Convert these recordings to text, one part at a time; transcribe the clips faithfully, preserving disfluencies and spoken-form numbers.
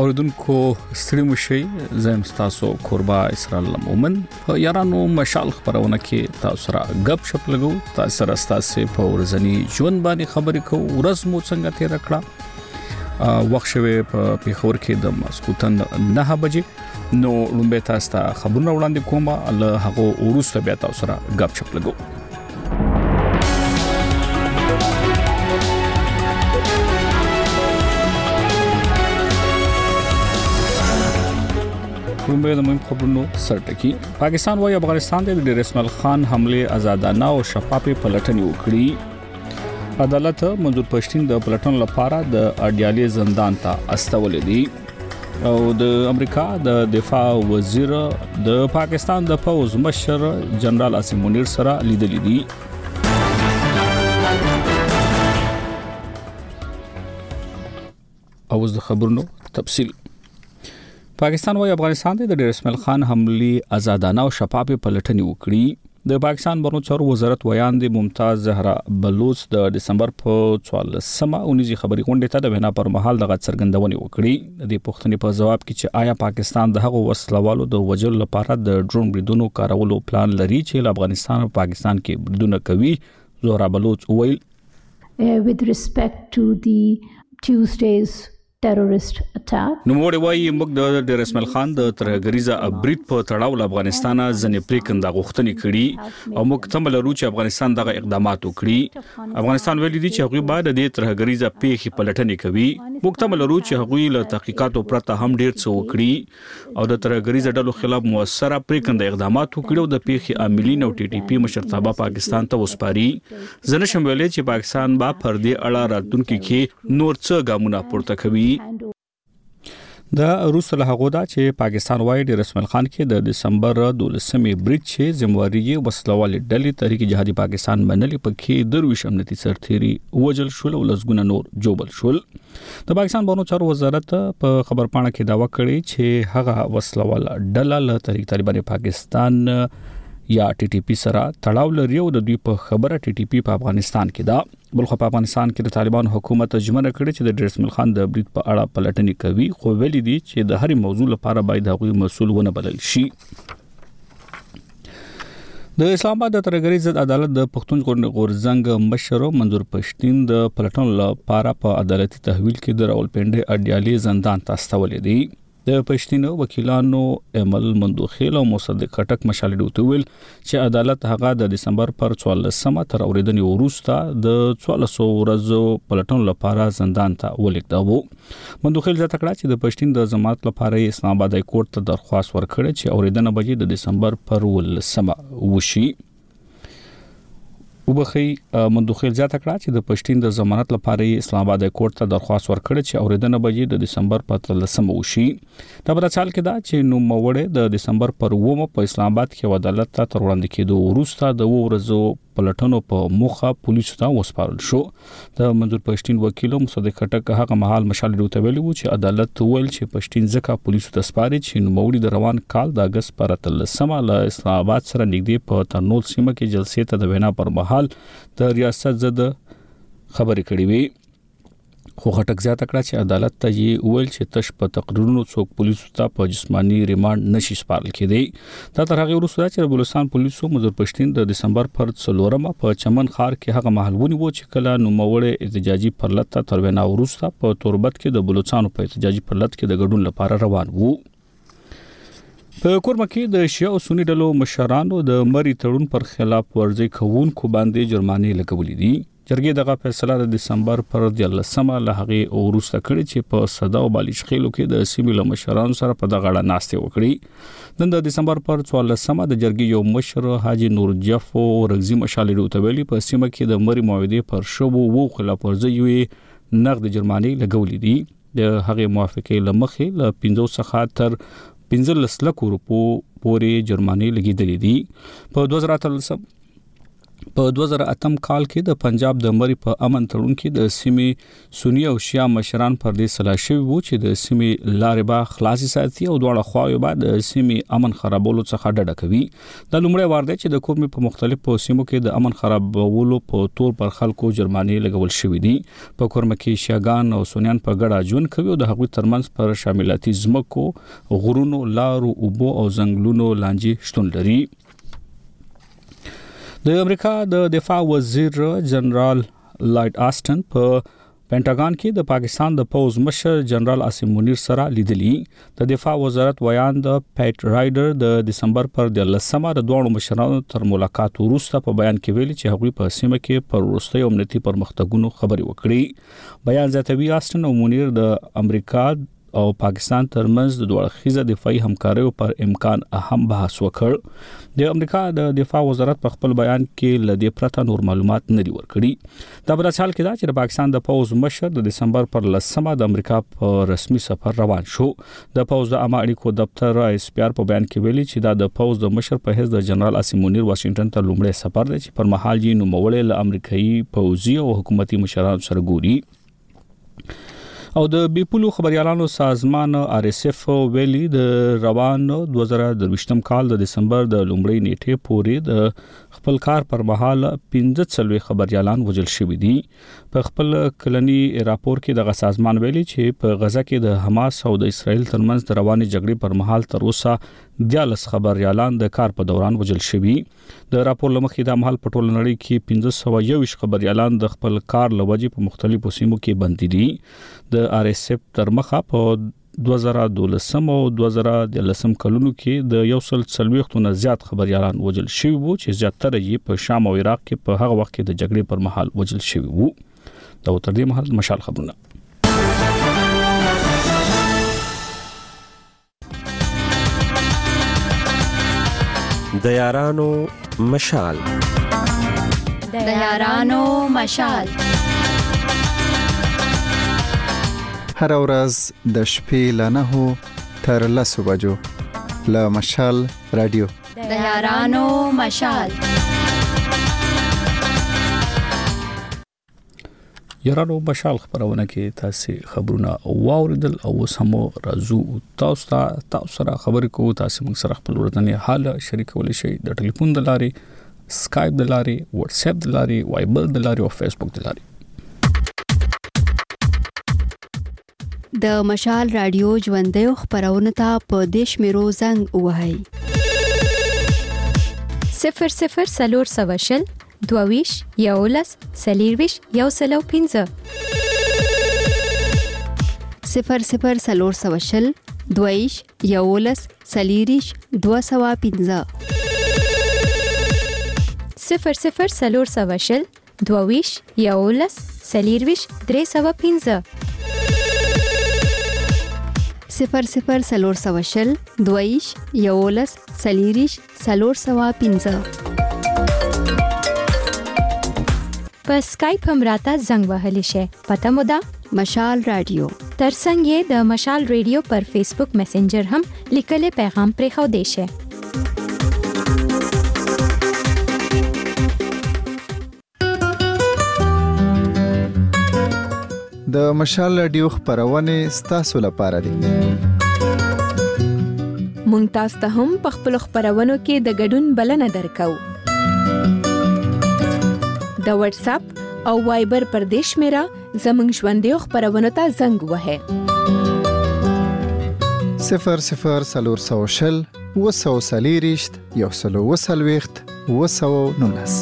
اوریدونکو ستړي مشي زم تاسو قربا اسرائیل مومن په یارانو مشال خبرونه کې تاسو را غب شپ لګو تاسو را تاسو په ورځنی ژوند باندې خبرې کو ورځ مو څنګه تیر کړه وخت شوه په پیښور کې د مسکوتن نه بجې نو لومبه تاسو ته خبرونه وړاندې کومه له هغه ورسته بیا تاسو را غب شپ لګو لومبه د مهم خبرونو سرټکی پاکستان وايي افغانستان د ډیر اسماعیل خان حمله آزادانه او شفافه پلټنې وکړي عدالت منظور پښتين د پلټن لپاره د اډیالي زندان ته استولې دي او د امریکا د دفاع وزیر د پاکستان د فوز مشر جنرال عاصم منیر سره لیدلې دي اوس د خبرونو تفصیل پاکستان وايي افغانستان د ډیر اسماعیل خان حمله آزادانه او شفافه پلټنې وکړي د پاکستان بهرنیو چارو وزارت ویان د ممتاز زهرا بلوچ د دسمبر په څوارلسمه اونیزي خبري غونډه ته د وینا پر مهال د څرګندونې وکړي د پښتني په جواب کې چې آیا پاکستان د هغو وسلوالو د وجل لپاره د ډرون بریدونو کارولو پلان لري چې افغانستان او پاکستان کې بریدونه کوي زهرا بلوچ ویل with respect to the Tuesday's terrorist attack نو موږ وایي موږ د ډیر اسماعیل خان د ترهګریزه ابرید په تړاو له افغانستان ځنې پریکنده غوښتنې کړي او موږ تم لرو چې افغانستان دغه اقدامات وکړي افغانستان ویلي دي چې هغوی بعد د ترهګریزه پیښې پلټنې کوي موږ تم لرو چې هغوی له تحقیقاتو پرته هم ډیر څه وکړي او د ترهګریزه ډلو خلاف موثره پریکنده اقدامات وکړي او د پیښې عاملین او ټي ټي پی مشرتابه پاکستان ته وسپاري زنه شم ویلي چې پاکستان با پر دې اړه راتلونکي کې نور څه ګامونه پورته کوي د روس له هغه دا چې پاکستان وايي د رسمل خان کې د دسمبر دولسمې بریټ چې زمواري وسلوال ډلې تحریک جهادي پاکستان منلي پکې درویش امنیتي سرتيري وجل شول او لسګونه نور جوبل شول د پاکستان بهرنیو چارو وزارت په خبر پاڼه کې داوا کړی چې هغه وسلوال ډله له تحریک طالبان پاکستان یا ټي ټي پی سره تړاو لري او د دوی په خبره ټي ټي پی په افغانستان کې دا بلخو په افغانستان کې د طالبان حکومت ژمنه کړې چې د ډیر اسماعیل خان د برید په اړه پلټنې کوي خو ویلي دي چې د هرې موضوع لپاره باید هغوی مسؤل ونه بلل شي د اسلام آباد د ترهګریز عدالت د پښتون غورزنګ مشر منظور پښتين د پلټن لپاره په عدالتي تحویل کې د راولپنډي اډیالي زندان ته استولې دي د پښتینو وکیلانو عمل مندوخیل او مصدق خټک مشالې دوت ویل چې عدالت هغه د دسمبر پر څوارلسمه تر اوریدنې وروسته د څوارلسو ورځو پلټن لپاره زندان ته ولیږداوه مندوخیل ځکه کړه چې د پښتین د ضمانت لپاره اسلام آباد کورټ ته درخواست ورکړه چې اوریدنه بجې د دسمبر پر ولسمه وشي وبخي مندوخیل ځکه کړه چې د پښتین د ضمانت لپاره اسلام آباد کورټ ته درخواست ورکړه چې اوریدنه بجې د دسمبر په اتلسمه وشي دا په چال کې دا چې نو موړې د دسمبر پر اومه په اسلام آباد کې عدالت ته تر وړاندې کېدو وروسته د ورځو پلټنو په موخه پولیسو ته وسپارل شو د منظور پښتين وکیل مصدق خټک هغه مهال مشال دوت ویلي و چې عدالت ویل چې پښتين ځکه پولیسو ته سپاري چې نو موړي د روان کال د اگست پر اتلسمه له اسلام آباد سره نږدې په ترنول سیمه کې جلسې ته د وینا پر مهال د ریاست زده خبرې کړې وي خو خټک زیاته کړه چې عدالت ته یې ویل چې تش په تقریرونو څوک پولیسو ته په جسمانی ریماند نشي سپارل کېدی دا تر هغه وروسته چې بلوچستان پولیسو منظور پښتين د دسمبر پر څلورمه په چمن خار کې هغه محلونی و چې کله نو موړې احتجاجي پرلط ته تر وینا وروسته په توربت کې د بلوچستان په احتجاجي پرلط کې د ګډون لپاره روان وو په کورمه کې د شیعه او سنی ډلو مشرانو د مری تړون پر خلاف ورزي کوونکو باندې جرمانه لګولې دي جرګې دغه فیصله د دسمبر پر دلسمه له هغه ورسته کړی چې په صدا او بالیش خېلو کې د سیمې له مشرانو سره په دغه اړه ناستې وکړي د دسمبر پر څوارلسمه د جرګې یو مشر حاجی نور جفو رغزي مشالې دوتویلی په سیمه کې د مری موعده پر شوبو وو خلاف ورزي یوې نقد جرمانه لګولې دي د هغه موافقه لمخې له پنځه څخه تر پنځه لک روپو پورې جرمانه لګیدلې دي په دوه زره اتلسم په دوه زره اتم کال کې د پنجاب د مری په امن تړون کې د سیمې سنی او شیا مشران پر دې سلا شوی وو چې د سیمې لارې با خلاصي ساتي او دواړه خواوې بعد د سیمې امن خرابولو څخه ډډه کوي. د لومړی وار دی چې د کومې په مختلفو سیمو کې د امن خرابولو په تور پر خلکو جرماني لګول شوې دي. په کورمه کې شیاګان او سنیان په ګډه ژوند کوي او د هغوی ترمنځ پر شاملاتي ځمکو، غرونو، لارو، اوبو او ځنګلونو لانجې شتون لري. د امریکا د دفاع وزیر جنرال لایډ آسټن په پینټاګان کې د پاکستان د پوز مشر جنرال عاصم منیر سره لیدلی. د دفاع وزارت ویان د پیټ رایډر د دسمبر پر د لسمه د دوه مشرانو تر ملاقات وروسته په بیان کې ویلي چې هغوی په سیمه کې پر وروستي امنیتي پرمختګونو خبرې وکړي. بیان زیاتوي آسټن او منیر د امریکا او پاکستان ترمنځ د دوه اړخیزه دفاعي همکاریو پر امکان اهم بحث وکړ. د امریکا د دفاع وزارت په خپل بیان کې لدې پرته نور معلومات نه دي ورکړي. دا په حال کې دا چې د پاکستان د پوز مشر د دسمبر پر لسمه د امریکا په رسمي سفر روان شو. د پوز د عامه اړیکو دفتر رئیس پیار په بیان کې ویلي چې دا د پوز د مشر په حیث د جنرال عاصم منیر واشنگټن ته لومړی سفر دی چې پر مهال یې نوموړی له امریکایي پوځي او حکومتي مشرانو سره ګوري. او د بیپولو خبريالانو سازمان آر اس اف ویلي د روان دوه زره درویشتم کال د دسمبر د لومړۍ نیټې پورې د خپل کار پر مهال پنځه څلوي خبريالان وژل شوي دي. په خپل کلنی راپور کې د سازمان ویلي چې په غزا کې د حماس او د اسرایل ترمنځ د رواني جګړې پر مهال تر اوسه دیالس خبريالان د کار په دوران وژل شوي. د راپور لمخې د مهال په ټول نړۍ کې پنځه سوه یو ویشت خبريالان د خپل کار لوجې په مختلفو سیمو کې بندي دي. د آر اس اف تر مخه په دوه زره دولسم او دوه زره دلسم کلونو کې د یو سل څلوېښت نه زیات خبريالان وژل شوي وو چې زیاتره یې په شام او عراق کې په هغه وخت کې د جګړې پر مهال وژل شوي وو. دا تر دې مهال مشال خبرونه. د یارانو مشال د یارانو مشال هر ورځ د شپې له نهو تر لسو بجو له مشال رادیو د یارانو مشال. یارانو مشال خبرونه کې تاسو خبرونه واوریدل او سمو راځو تاسو ته تاسو سره خبرې کوو. تاسو موږ سره خپل ورځنی حال شریکول شي د ټلیفون د لارې، سکایپ د لارې، واتس اپ د لارې، وایبر د لارې او فیسبوک د لارې. د مشال رادیو ژوندۍ خبرونه ته په دیش میرو زنګ وهاي صفر صفر سلور سواشل دوویش یولس سلیرویش یو سلو پینځه صفر صفر سلور سواشل دوویش یولس سلیریش دو سوا پینځه صفر صفر سلور سواشل دوویش یولس سلیرویش درې سوا پینځه صفر صفر سلور سواشل دویش یولس سلیریش سلور سوا پینځه په سکایپ هم راته زنګ وهلی شي. پته مو ده مشال رادیو. ترڅنګ یې د مشال رادیو پر فیسبوک میسنجر هم لیکل پیغام پرې خو دی شي. د مشال رادیو خبرونه ستاسو لپاره دي. مونږ تاسو ته هم په خپل خبرونو کې د ګډون بلنه درکو. د واتس اپ او وایبر پر دیش میرا زمنګ ژوندۍ خبرونه ته زنګ وهه صفر صفر سلور سوشل وسو سلیریشت یو سلو وسلويخت وسو نونس.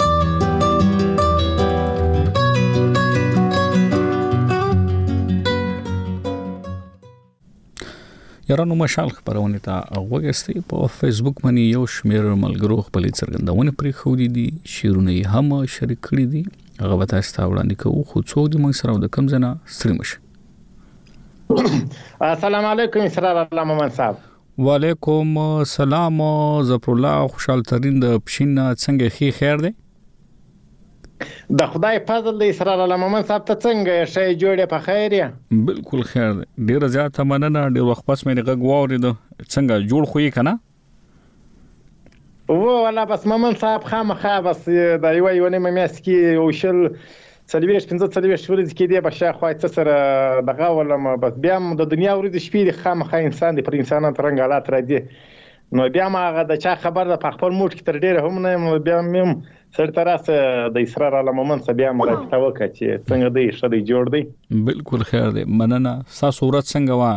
یارانو مشال خبرونه ته وګورئ. په فیسبوک باندې یو شمېر ملګرو خپل څرګندونه پرې خو دي، شیرونه هم شریک کړي دي. هغه به تاسو ته وړاندې کوو. خو څوک دې موږ سره د کم ځنه ستړي مشه. السلام علیکم اسرار الله مومن صاحب. وعلیکم السلام ظفر الله خوشحال ترين د پښین څنګه خي خیر دی؟ د خدای فضل دی اسرار الله مومن صاحب ته څنګه شي جوړه په خیر یا؟ بالکل خیر دی. ډیر زیات مننه. ډیر وخت پس مې غږ واورید. څنګه جوړ خو یې کنه؟ و ولا بس مومن صاحب خامخا بس د یو یو نیمه میاشت کې یو شل څلوېښت پنځه څلوېښت ورځې کې دی به شاوخوا څه سره دغه ولم بس بیا هم د دنیا ورځې شپې دي خامخا انسان دی پر انسانانو رنګ حالات راځي نو بیا هم هغه د چا خبر ده په خپل موټ کې تر ډېره هم نه یم بیا هم سړي ته راسه د اسرار له مومن څخه بیا هم رابطه وکړه چې څنګه دی ښه دی جوړ دی بالکل خیر دی مننه ستاسو ورځ څنګه وه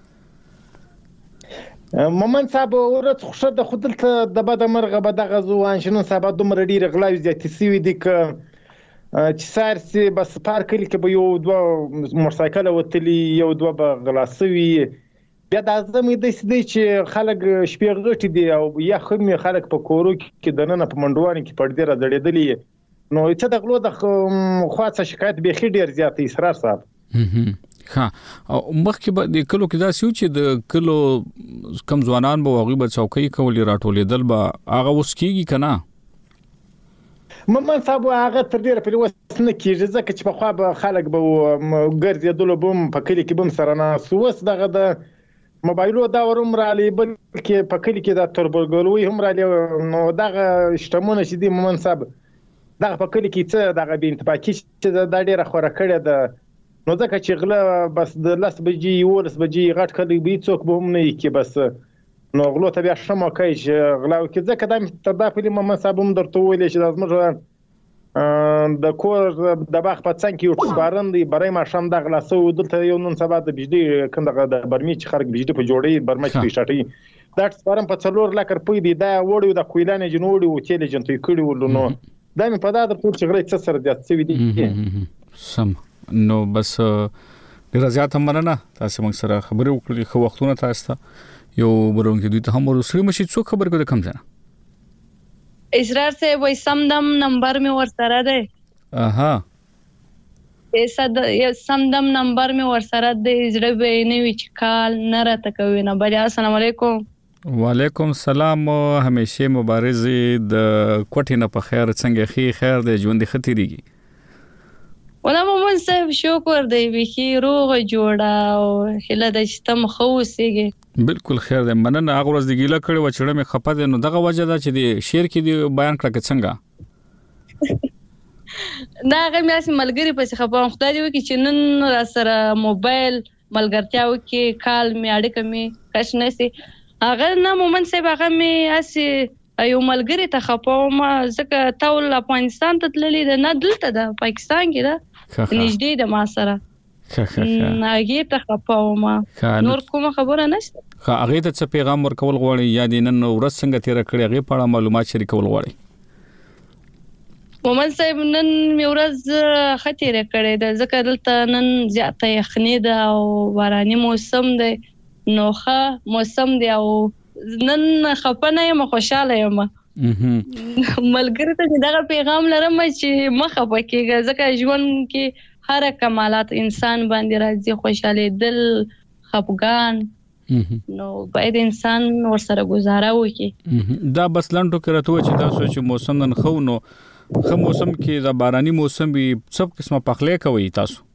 مومن صاحب ورځ خو ښه ده خو دلته د بده مرغه به دغه زو انشنون صاحب دومره ډېرې غلاوې زیاتې سوي دي که چې سهار سي بس پار کلي کې به یو دوه موټرسایکله وتلي یو دوه به غلا سوي بیا دا زمې داسې دی چې خلک شپې غټې دي او یا ښه مې خلک په کورو کې دننه په منډوانو کې پردې را ځړېدلي نو څه د غلو د خوا څه شکایت بیخي ډېر زیات دی اسرار صاحب ها او مخکې به د کلو کې داسې و چې د کلو کم ځوانان به هغوی به څوکۍ کولې راټولېدل به هغه اوس کېږي که نه مومن صاحب هغه تر ډېره پورې اوس نه کېږي ځکه چې پخوا به خلک به ګرځېدلو به هم په کلي کې به هم سره ناست اوس دغه د موبایلو دور هم راغلی بلکې په کلي کې د تربورګلوۍ هم راغلی نو دغه شتمونه چې دي مومن صاحب دغه په کلي کې څه دغه بې انتفاقي چې دا ډېره خوره کړې ده نو ځکه چې غله بس د لس بجې یولس بجې غټ کلی به هېڅوک به هم نه وي کې بس نو غلو ته بیا ښه موقع یي چې غلا وکړي ځکه دا مې تر دا پورې مومن صاحب هم درته وویلی چې دا زموږ د کور د باغ په څنګ کې یو ټسپارن دی برای ماښام دا غلا سوی دلته یو نن سبا د بجلي کوم دغه د برمې چې خلک بجلي په جوړوي برمه چې پرې شاټوي دا ټسپارن په څلور لک روپۍ دی دا وړی و د کویلانې جن وړي و تیل یې جن توی کړي ولو نو دا مې په دا در پورې چې غلی څه سره زیات سوي دي سم نو بس ډېره زیاته مننه تاسې موږ سره خبرې وکړلې ښه وختونه تاسو ته یو بروونکي دوی ته هم ورسړي مشي څوک خبرې کوي د کوم ځای نه اسرار صاحب وایي سم دم نمبر مې ورسره دی اها سم دم نمبر مې ورسره دی زړه به یې نه وي چې کال نه راته کوي نه بلې السلام علیکم وعلیکم السلام همیشه مبارزې د کوټې نه په خیر څنګه ښې خیر دی ژوند دې ښه تېرېږي ولا مومن صاحب شکر دی بیخي روغه جوړه او هیله ده چې ته ښه اوسېږې بالکل خیر دی مننه هغه ورځ دې ګیله کړې وه چې زړه مې خفه دی نو دغه وجه ده چې د شعر کې دې بیان کړه که څنګه دا هغه مې هسې ملګري پسې خفه وم خدای دې وکړي چې نن راسره موبایل ملګرتیا وکړي کال مې اړیکه مې کش نه سي هغه نه مومن صاحب هغه مې هسې یو ملګري ته خفه وم ځکه تا ول افغانستان ته تللې ده نه دلته ده پاکستان کې ده نږدې ده ما سره هغې ته خفه وم نور کومه خبره نشته ښه هغې ته څه پیغام ورکول غواړئ یا دې نن ورځ څنګه تېره کړې هغې په اړه معلومات شریکول غواړئ مومن صاحب نن مې ورځ ښه تېره کړې ده ځکه دلته نن زیاته یخني ده او باراني موسم دی نو ښه موسم دی او نن خفه نه یم خوشحاله یم ملګري ته دغه پیغام لرم چې مه خفه کېږه ځکه ژوند کې هر کمالات انسان باندې راځي خوشحالېدل خفګان نو باید انسان ورسره گزاره وکړي دا بس لنډو کې راته وایي چې تاسو چې موسم نن ښه نو ښه موسم کې د باراني موسم وي څه قسمه پخلی کوئ تاسو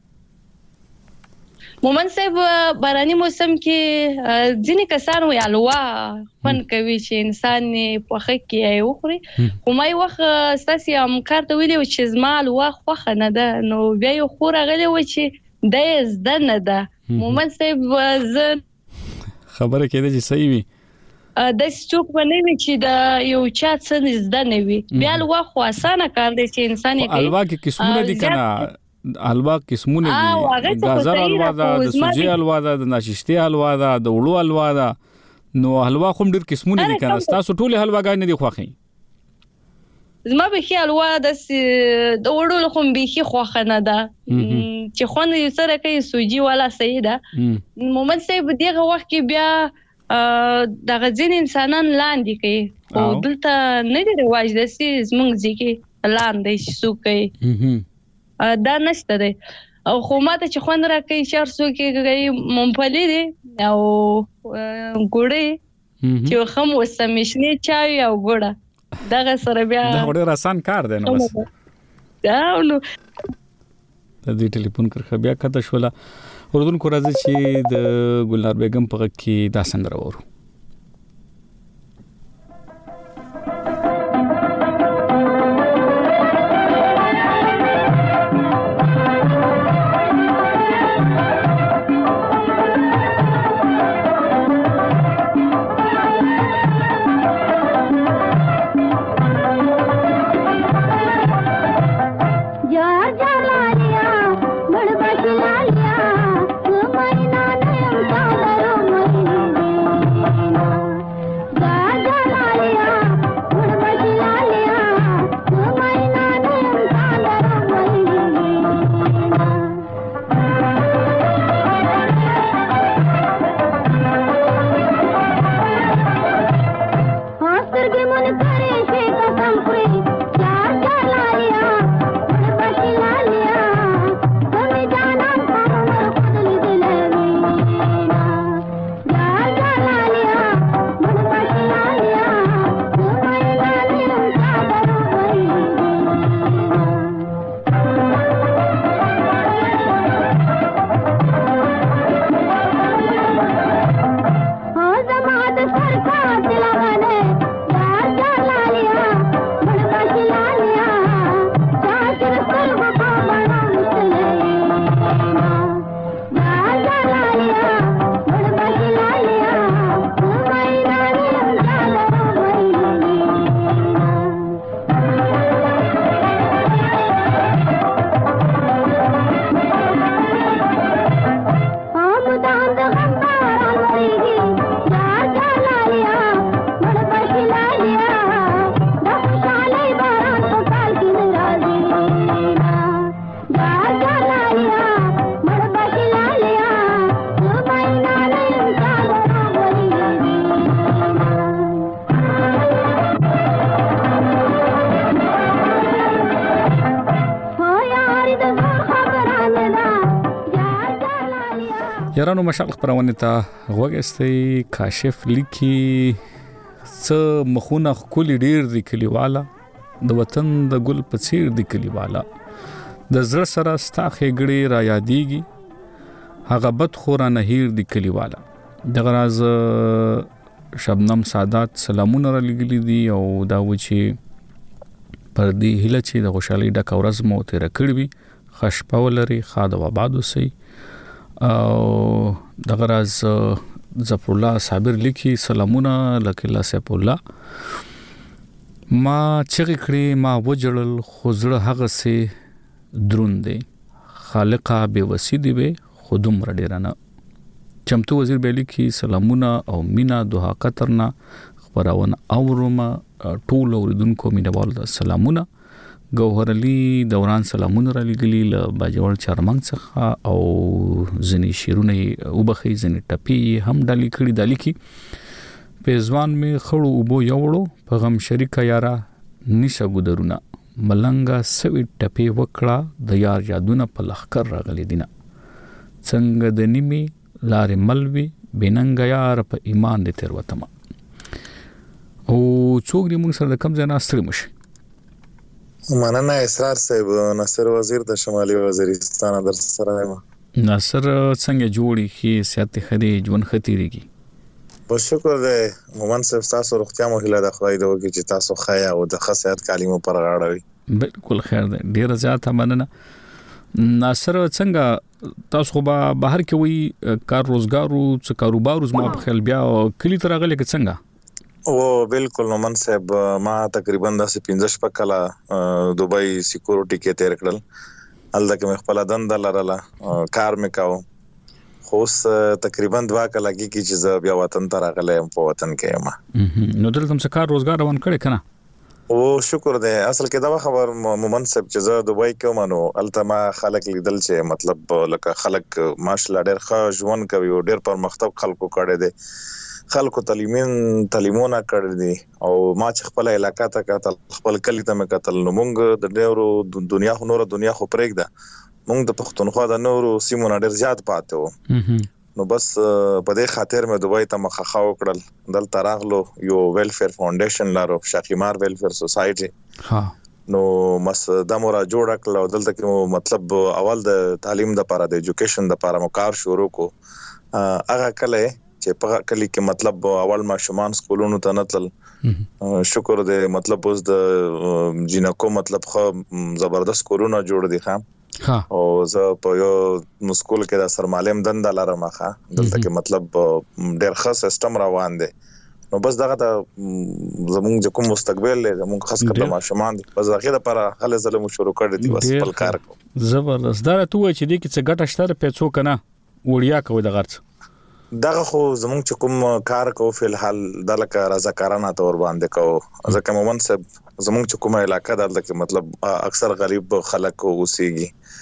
مومن صاحب باراني موسم کې ځینې کسان وایي حلوا خوند کوي چې انسان یې پخه کړي یا یې وخوري خو ما یو وخت ستاسې همکار ته ویلي و چې زما حلوا خوښه نه ده نو بیا یو خور راغلی و چې دا یې زده نه ده مومن صاحب زه خبره کېده چې صحیح وي داسې څوک به نه وي چې د یو چا څه زده نه وي بیا حلوا خو اسانه کار دی چې انسان یې کوي حلوا کې قسمونه دي که نه حلوا قسمونه دي ګازر حلوا ده د سوجي حلوا ده د ناششتې حلوا ده د وړو حلوا ده نو حلوا خو ډېر قسمونه دي که نه ستاسو ټولې حلواګانې نه دي خوښې زما بیخي حلوا داسې د وړو له خو بیخي خوښه نه ده چې خوند یې سره کوي سوجي والا صحیح ده مومن صاحب دغه وخت کې بیا دغه ځینې انسانان لاندې کوي خو دلته نه دی رواج داسې زموږ ځای کې لاندې چې څوک کوي دا نشته دی او خو ماته چې خوند راکوي چې هر څوک یې کوي ممپلي دی او ګوړې چې ښه موسم شنې چای او ګوړه دغه سره بیا دا ډېر اسان کار دی نو بس دا نو د دې ټلیفون کرښه بیا کته شوله اردوونکو راځي چې د ګلنار بیګم په غږ کې دا سندره واورو یارانو مشال خبرونه ته غوګستې کاشف لیکي څه مخونه خولي ډیر د کلیواله د وطن د ګل په څیر د کلیواله د زړه سره ستاخې ګړي را یادېږي هغه بد خورا نه هیر د کلیواله د غراز شبنم سادات سلامونه را لګلې دي او دا و چې پر دې هله چې د خوشحالي ډک ورځ مو تیر کړی خش پاولري خاده و آباد وسی او د غراز ظفر الله صابر لیکي سلامونه لکه الله سیف الله ما چغې کړې ما وجړل خوزړه هغه سي درون دی خالقه بے وسی دی به خودم را ډیرانه چمتو وزیر بیلی کی سلامونه او مینا دوها قطرنا خبرونه اورما ټول اوریدونکو مینوال د سلامونه گوهر علی دوران سلامونه را لګلی ل باجوړ چرمنګ څخه او زنی شیرونه وبخي زنی ټپی هم ډالی کړي دالی کی پېزوان می خړو وبو یوړو په غم شریکا یارا نشه ګدرونه ملنګا سوي ټپی وکړه د یار یادونه په لخر راغلي دینه څنګه د نیمه لارې ملوي بننګ یار په ایمان دې تر وتما او څوک دې موږ سره د کم ځای ناستري مشي مننه اسرار صاحب ناصر وزیر د شمالي وزیرستان در سره یم ناصر څنګه جوړی کی سیاست خدي جون ختیریږي په شکر دې مومن صاحب تاسو روغتیا مو هله د خدای د وکي چې تاسو خیا او د خاصیت کلمو پر غاړوي بالکل خیر ده ډیر زیاته مننه ناصر څنګه تاسو خو به بهر کې وي کار روزګارو څه کاروبار زما په خیال بیا کلی تر غلې کې څنګه او بالکل مومن صاحب ما تقریبا د پنځه شپه کلا دوبۍ سکیورټي کې تیر کړل الته کې خپل دند لرله کار میکاو خو تقریبا دوا کلا کې چې ز بیا وطن ته راغلم په وطن کې ما نو دلته هم څه کار روزګار روان کړی کنه او شکر دې اصل کې دا خبر مومن صاحب چې ز دوبۍ کې مانو الته ما خلک لیدل چې مطلب لکه خلک ماشاءالله ډېر ښه ژوند کوي او ډېر پرمختګ خلکو کړي دي خلکو تعلیمین تعلیمونه کړی دي او ما چې خپل علاقې ته کتل خپل کلی ته مې کتل نو مونږ د ډېرو دنیا خو نور دنیا خو پرېږ ده مونږ د پښتونخوا د نورو سیمو ډېر زیات پاتې وو نو بس په دې خاطر مې دوبۍ ته مخه وکړل دلته راغلو یو ویلفیر فاونډیشن لارو شاقیمار ویلفیر سوسایټي ها نو مس د مورا جوړ کړل او دلته کې مطلب اول د تعلیم د لپاره د ایجوکیشن د لپاره مکار شروع کو هغه کله چې په کلی کې مطلب اول ما شومان سکولونو ته نتل شکر دې مطلب اوس د جنکو مطلب خو زبردست کورونه جوړ دي خام او زه په یو مسکول کې د سرمالم دند لارم ښه دلته کې مطلب ډېر ښه سیستم روان دی نو بس دغه د زموږ کوم مستقبل له زموږ خاص کړه ما شومان دي بس دغه لپاره خل ظلم شروع کړی دي بس خپل کار کو زبردست دا ته و چې دې کې څه ګټه شته په څو کنه وړیا کوي د غرض دغه خو زموږ چې کوم کار کوو په الحال د لکه رضاکارانه تور باندې کوو ځکه مومن صاحب زموږ چې کومه علاقې د لکه مطلب اکثر غریب خلک اوسېږي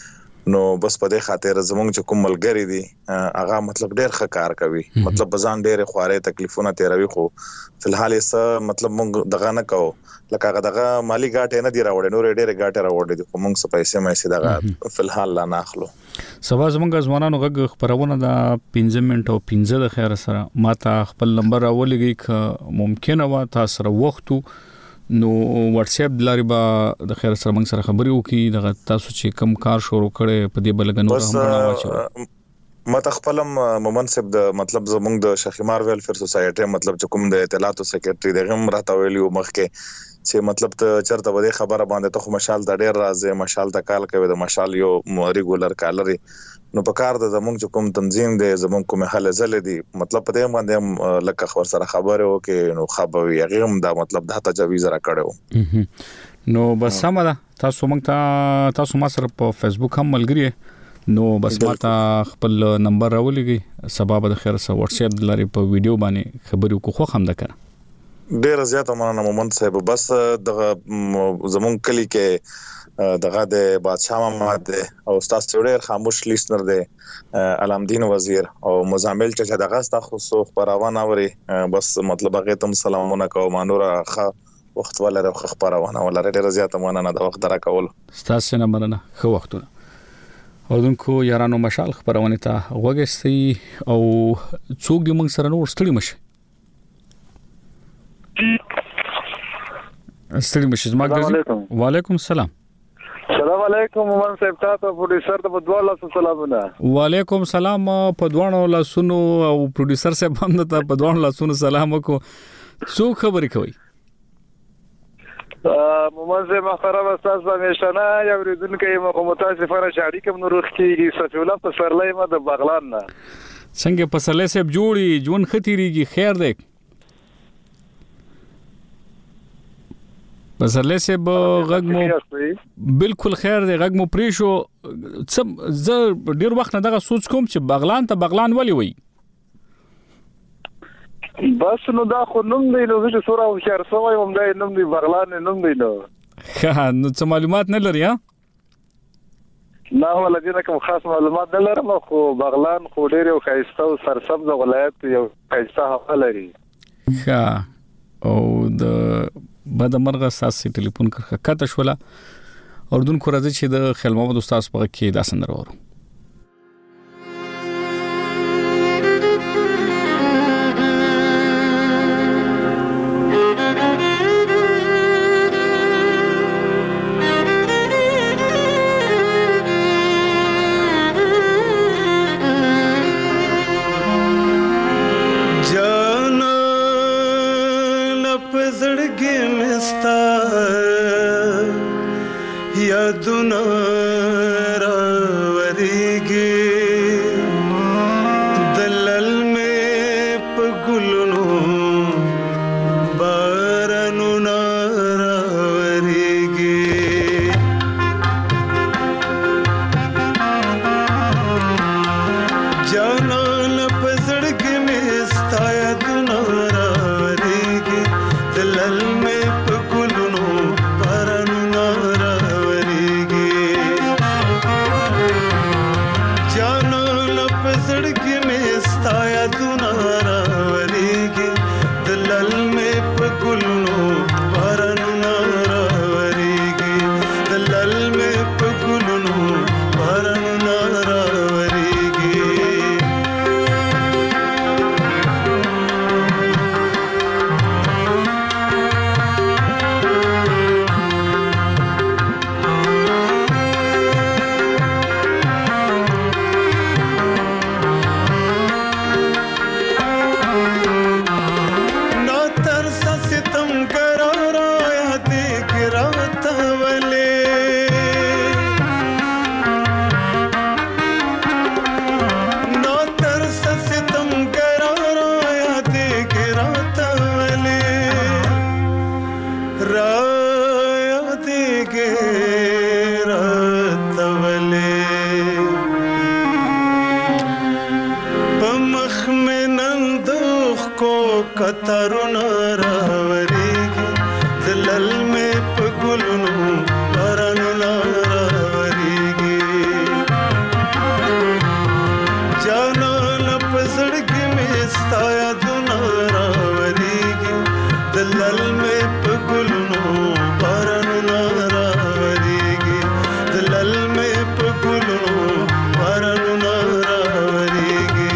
نو بس په دې خاطر زمونږ چې کوم ملګری دي هغه مطلب ډېر ښه کار کوي مطلب بزان ډېر خوارې تکلیفونه تیروي خو فلحال یې مطلب مونږ دغه نه کوو لکه هغه دغه مالی ګاټې نه دی راوړې نور ډېر ګاټې راوړې دي خو مونږ څه پیسې مې دغه فلحال لا نه اخلو سبا زمونږ ځوانانو غږ خبرونه د پنځه منټه او پنځه د خیر سره ماته خپل نمبر راولېږي که ممکنه وه تاسو سره وختو نو واتس اپ لاري با د خیر سره موږ سره خبرې وکړي دغه تاسو چې کم کار شروع کړي په دې بلګنو هم غواړم واچو ما تخپلم ممنصب د مطلب زمونږ د شخیمار ویلفیر سوسایټي مطلب چې کوم د اطلاعات سیکریټري دغه هم راته ویلو مخکې چې مطلب ته چرته بده خبره باندې ته مشال د ډېر راځي مشال ته کال کوي د مشال یو ریګولر کالري نو په کار د زمونږ چې کوم تنظیم دی زمونږ کوم حل زل دي مطلب په دې باندې لکه خبر سره خبره وکي نو خبري هغه هم دا مطلب د تجاویز را کړو نو بس سم ده تاسو موږ ته تاسو ما سره په فیسبوک هم ملګری نو بس ماته خپل نمبر راولېږي سبب د خیر سره واتس اپ لري په ویډیو باندې خبرې کو خو هم ده کنه ډېر زیات مننه مومن صاحب بس د زمون کلی کې دغه د بادشاہ محمد او استاد ډېر خاموش لیسنر دی علامدین وزیر او مزامل چې دغه ستا خصوص خبرونه اوري بس مطلب هغه تم سلامونه کوم نور خ وخت ولا خبرونه ولا ډېر زیات مننه د وخت درا کول تاسو نه مننه خو وختونه او دونکو یارانو مشال خبرونه ته وګستي او څوک دې موږ سره نور ستړي مشه ستړي مشه زما ګرځي وعلیکم السلام السلام علیکم مومن صاحب تاسو پروډوسر ته په دوه لاسو سلامونه وعلیکم السلام په دوه لاسونو او پروډوسر صاحب هم ته په دوه لاسونو سلام کو څو خبرې کوي مومن صاحب محترم استاد همیشنه یو ریدونکو متاسفه را شاړي کوم نور کیږي صفی الله په سرلې ما د بغلان نه څنګه په سرلې صاحب جوړي جون ختيريږي خیر دې بسرلې سه به غږ مو بالکل خیر دی غږ مو پریشو سم ز ډیر وخت نه دغه سوچ کوم چې بغلان ته بغلان ولي وي بس نو دا خو نوم دی نو چې سورا او شهر سوای هم دی نوم دی بغلان نوم دی نو ها نو څه معلومات نه لري ها نه ولا دې کوم خاص معلومات نه لرم خو بغلان خو ډیر یو خایسته او سرسبز ولایت یو خایسته هوا لري ها او د بعد مرغه ساسي ټلیفون کړه کته شولا اردن کو راځي چې د خیل محمد استاد په کې دا سندره ورو یادونه راوریږي دلل مې په ګلونو بارانونه راوریږي جانان په زړګي مې ستا یادونه راوریږي دلل مې په ګلونو بارانونه کتارونه راوریږي دلل مې په ګلونو بارانونه راوریږي ګلونو بارانونه راورېږي دلل مې په ګلونو بارانونه راورېږي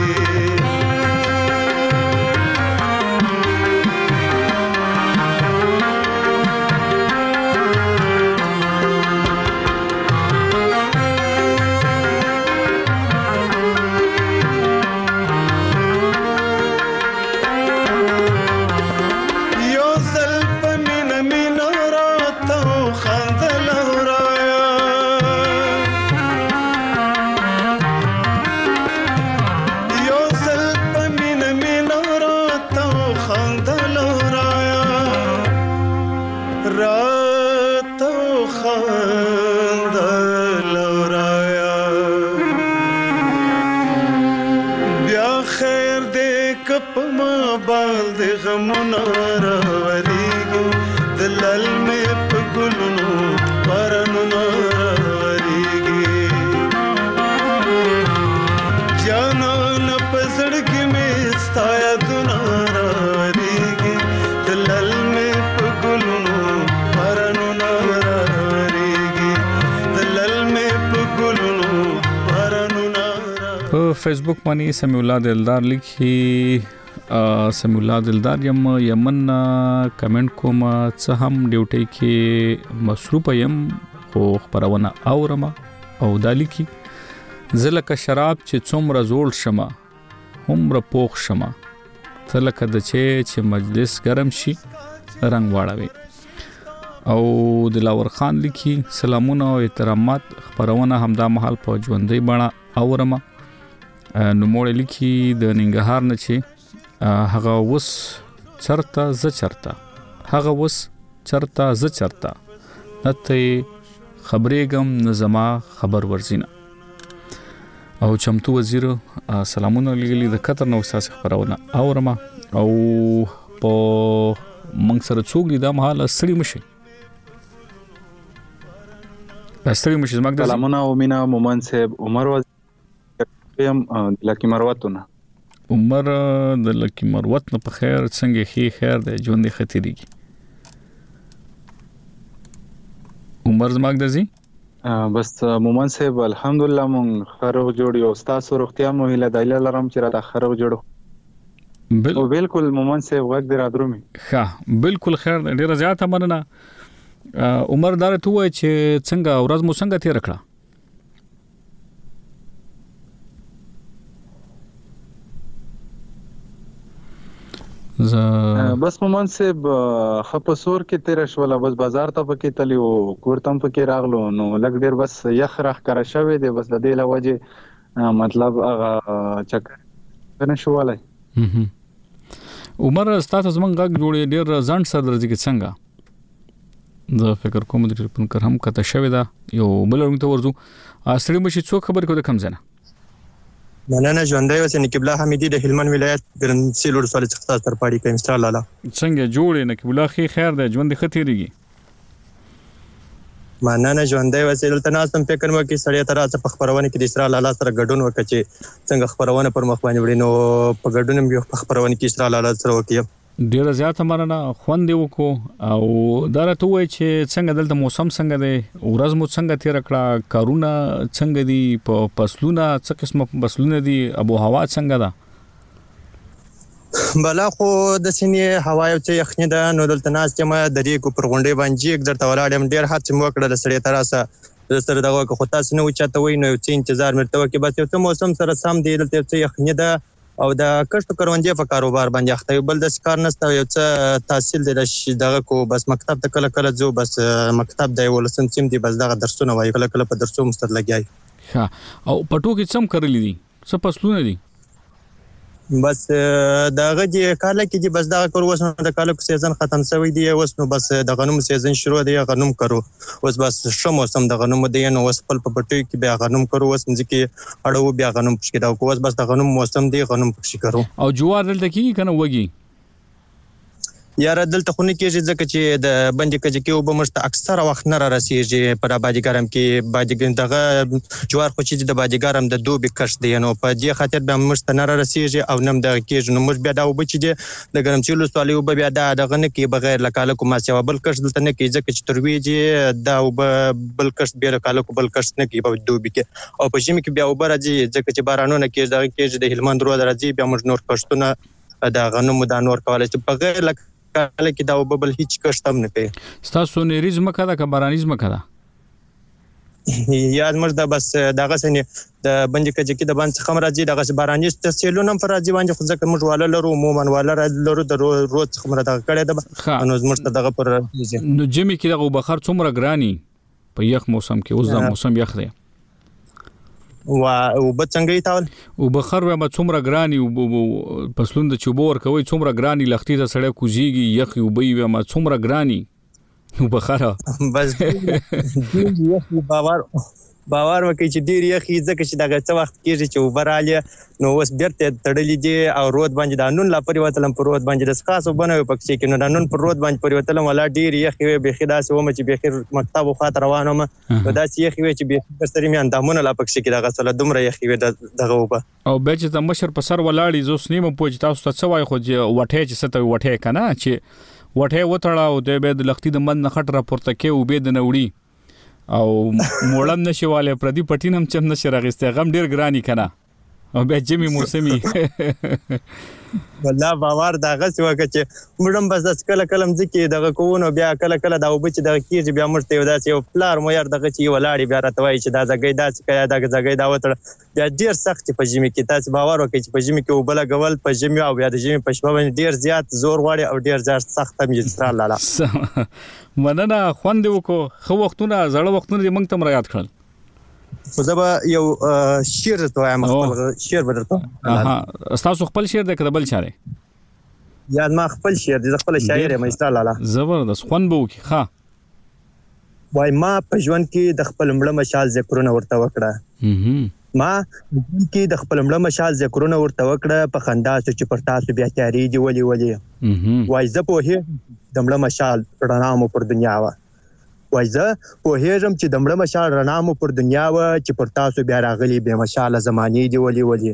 غمونه راورېږي دلل مې په ګلونو بارانونه راورېږي جانانه په زړګي مې ستا یادونه راورېږي دلل مې په ګلونو بارانونه راورېږي دلل مې په ګلونو بارانونه په فیسبوک باندې سمیع الله دلدار لیکي سمیع الله دلدار یم یمن کمنټ کوم څه هم ډیوټي کې مصروف یم خو خبرونه اورم او دالی کی زلک شراب چې څومره زوړ شمه همره پوخ شمه تلک د چې چې مجلس ګرم شي رنگ واړوي او دلاور خان لیکي سلامونه او احترامات خبرونه همدا محل په ژوندۍ بڼه اورم نو مور لیکي د ننګرهار نه چې هغه وس چرته ز چرته هغه وس چرته ز چرته نته خبرېګم نظما خبر ورزینه او چمتو وزیر سلامونه لګلی د قطر نو اساس خبرونه اورم او په منګ سره څوک دي د محل سړی مشي سړی مشي زمګ د سلامونه او مینا مومن صاحب عمر وزیر لکی مروتونه عمر د لکی مروت نه په خیر څنګه خي خیر د ژوند خطرېږي عمر زماګ دزي بس مومن صاحب الحمدلله مون خرو جوړ یو استاد روغتیا مو هله دایله لرم چې را خرو جوړ بل او بالکل مومن صاحب وخت در ادرومي ها بالکل خیر ډیر زیاته مننه عمر دار ته وای چې څنګه ورځ مو څنګه تیر کړه ز بس مومن صاحب خپسور کې تیر شول بس بازار ته پکې تلی او کورتم پکې راغلو نو لګ ډیر بس یخ راخ کرا شوی دی بس د دې لوجه مطلب هغه چکر نه شوالای عمر ستاسو زمونږ غږ جوړې ډیر ځان سره درځي کې څنګه زه فکر کوم د ټلیفون کر هم کته شوی دا یو بل ورته ورزو اصلي مشي څو خبر کو د کم زنه مننه ژوندۍ اوسې نقیب الله حمیدی د هلمند ولایت ګرنسیل ولسوالۍ څخه تاسو تر پاړی کوم استاد لاله څنګه جوړې نقیب الله خیر خیر د ژوند خطرېږي مننه ژوندۍ اوسې دلته ناسم فکر مو کې سړی تر تاسو په خبرونه کې د اسرا لاله سره ګډون وکړي څنګه خبرونه پر مخ باندې وړي نو په ګډون به خبرونه کې اسرا لاله سره وکړي ډیر زیاته مننه خوند دی وکړو او دا راته وای چې څنګه دلته موسم څنګه دی ورځ مو څنګه تیر کړه کارونه څنګه دي په فصلونه څه قسم فصلونه دي ابو هوا څنګه ده بلا خو د سینې هوا یو څه یخنی ده نو دلته ناس چې ما د ریګو پر غونډې باندې یک درته ولاړم ډیر هڅه مو کړل سړی تراسه سره دغه خو تاسو نو چاته وای نو چې انتظار مرته وکي بس یو څه موسم سره سم دی دلته څه یخنی ده او د کښت کروندې په کاروبار باندې اخته بل د کار نشته یو څه تحصیل دی دغه کو بس مکتب ته کله کله ځو بس مکتب دی ولسم سیم دی بس دغه درسونه وای کله کله په درسو مستر لګیای ها او پټو کې څم کړلې دي څه فصلونه دي بس دغه دی کاله کې دی بس دغه کور وسنه د کاله کو سیزن ختم شوی دی اوس نو بس د غنوم سیزن شروع دی غنوم کرو اوس بس شمو موسم د غنوم دی نو اوس خپل په پټو کې بیا غنوم کرو اوس ځکه اړو بیا غنوم پښې دا اوس بس د غنوم موسم دی غنوم پښې کرو او جوار دلته کې کنه وږي یاره دلته خو نه کېږي ځکه چې د بندې کجکي اوبه موږ ته اکثره وخت نه را رسېږي په آبادي ګرم کې بادي دغه جوار خو چې د بادي ګرم د دوبي کښت دی نو په دې خاطر بیا موږ ته نه را رسېږي او نه هم دغه کېږي نو موږ بیا دا اوبه چې دي د ګرمسیر ولسوالۍ اوبه بیا دا دغه نه کوي بغیر له کالکو ما سیوا بل کښت دلته نه کوي ځکه چې تر وریجې دا اوبه بل کښت بیا له کالکو بل کښت نه کوي په دوبي کې او په ژمي کې بیا اوبه راځي ځکه چې بارانونه کېږي دغه کېږي د هلمند رود راځي بیا موږ نور کښتونه د غنمو دا نور کولی چې بغیر له کاله کې دا اوبه بل هیڅ کښت هم نه کوي. ستاسو نیریز ځمکه ده که بارانیز ځمکه ده؟ یا زموږ د بس دغسې د بندې کجکي د بند څخه هم راځي دغسې بارانیز تحصیلونه هم په راځي باندې خو ځکه موږ واله لرو عموما واله لرو د رود څخه هم دغه کړی ده نو زموږ ته دغه پر نو ژمي کې دغه اوبخر څومره ګراني په یخ موسم کې اوس دا موسم یخ دی و او به څنګه یې تاول او بخر و ما څومره ګرانی او پسلون د چوبو ور کوي څومره ګرانی لختي ته سړی کوزيږي یخ او بي و ما څومره ګرانی او بخره بس یخ باور باور وکړي چې ډیر یخي ځکه چې دغه څه وخت کېږي چې وبراله نو اوس بیرته تړلې دي او رود باندې د نون لا پریوتلم پر رود باندې د خاصو بنوي پکې کې نو د نون پر رود باندې پریوتلم ولا ډیر یخي وي به خداسه ومه چې به مکتب خو خاطر روانم نو دا چې یخي وي چې به ستري مې اندامونه لا پکې کې دغه سره دومره یخي وي دغه وبه او به چې د مشر په سر ولاړی زوس نیمه پوج تاسو ته څه وای خو وټه چې ستوي وټه کنه چې وټه وټړه او د به د لختي د من نخټ را پورته کې او به د نوړي او موړم نشواله پردي پټین هم چم نشه راغسته غم ډیر ګرانی کنه او به جمی موسمي والله باور دغه څه وکړه چې مړم بس د کله کلم ځکه دغه کوونو بیا کله کله دا وبچ دغه کیږي بیا مرته یو داسې یو پلار مو یار دغه چې ولاړی بیا راته وایي چې دا زګی داسې کیا دغه زګی دا وتر بیا ډیر سخت په ژمي کې تاسو باور وکړئ چې په ژمي کې وبله غول په ژمي او بیا د ژمي په شپه باندې ډیر زیات زور غواړي او ډیر زیات سخت هم یې سره لاله مننه خوند وکړو خو وختونه زړه وختونه دې موږ تم را یاد کړل خو زه به یو شعر ته وایم خپل شعر به درته اها تاسو خپل شعر د کړبل چاره یا ما خپل شعر د خپل شاعر یم استاد لاله زبردست خوان بو کی ها وای ما په ژوند کې د خپل مړه مشال ذکرونه ورته وکړه ما کې د خپل مړه مشال ذکرونه ورته وکړه په خندا چې پر تاسو بیا تیاری دی ولي ولي وای زه په هي د مړه مشال رڼا مو پر دنیا وا وای زه په هیڅم چې د مړه مشال رڼا مو پر دنیا وا چې پر تاسو بیا راغلي به مشال زماني دی ولي ولي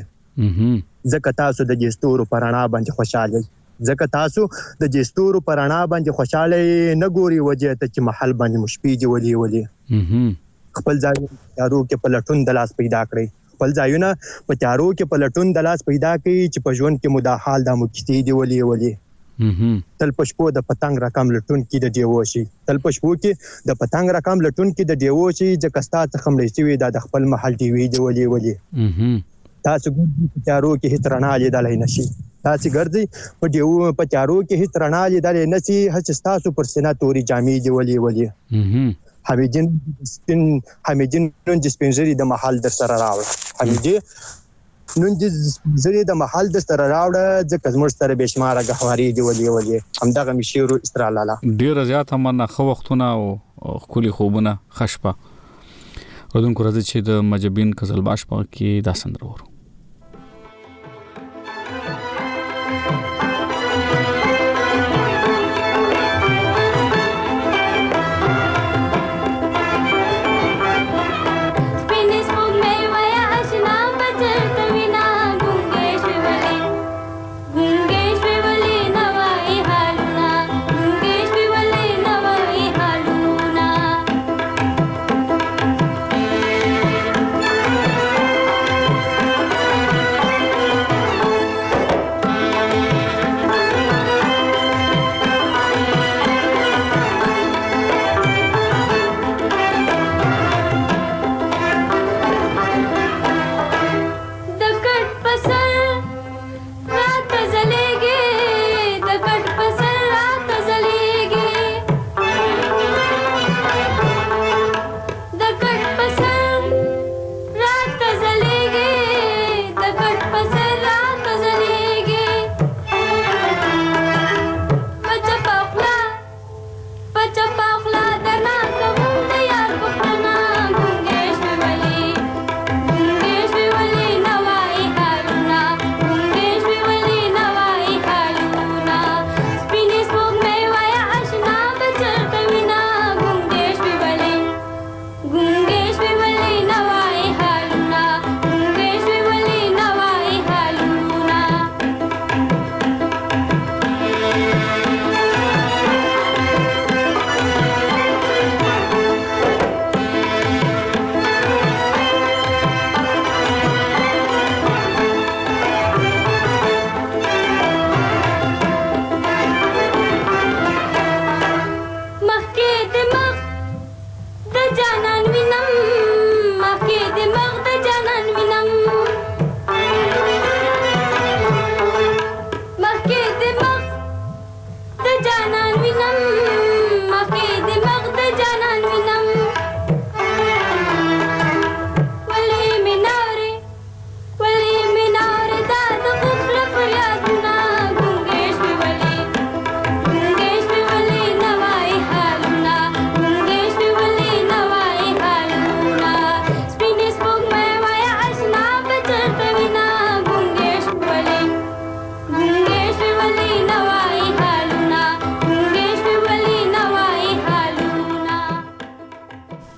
ځکه تاسو د جستورو پر رڼا باندې خوشاله ځکه تاسو د جستورو پر رڼا باندې خوشاله نه ګوري وجه ته چې محل باندې مشپې دی ولي ولي خپل ځای یارو کې په لټون د لاس پیدا کړی خپل ځایونه په تیارو کې په لټون د لاس پیدا کړي چې په ژوند کې مدا حال د مکتي دی ولي ولي تل پښپو د پتنګ رقم لټون کې د دیو شي تل پښپو کې د پتنګ رقم لټون کې د دیو شي چې کستا څخه ملي شي د خپل محل دی وی دی ولي ولي تاسو ګورئ تیارو کې هیڅ رڼا لیدلای نشي تاسو ګرځي په دیو په تیارو کې هیڅ رڼا لیدلای نشي هڅ تاسو پر سینا توري جامې دی ولي ولي حمیدین سپین حمیدین نن د سپینځري د محل در سره راوړ حمیدی نن د سپینځري د محل در سره راوړ ځکه زموږ سره بشماره غواري دی ولي ولي همدغه مشیرو استرالاله ډیر زیات هم نه خو وختونه او خولي خوبونه خشپه ودونکو راځي چې د مجبین قزلباش په کې دا سندره ورو Spinning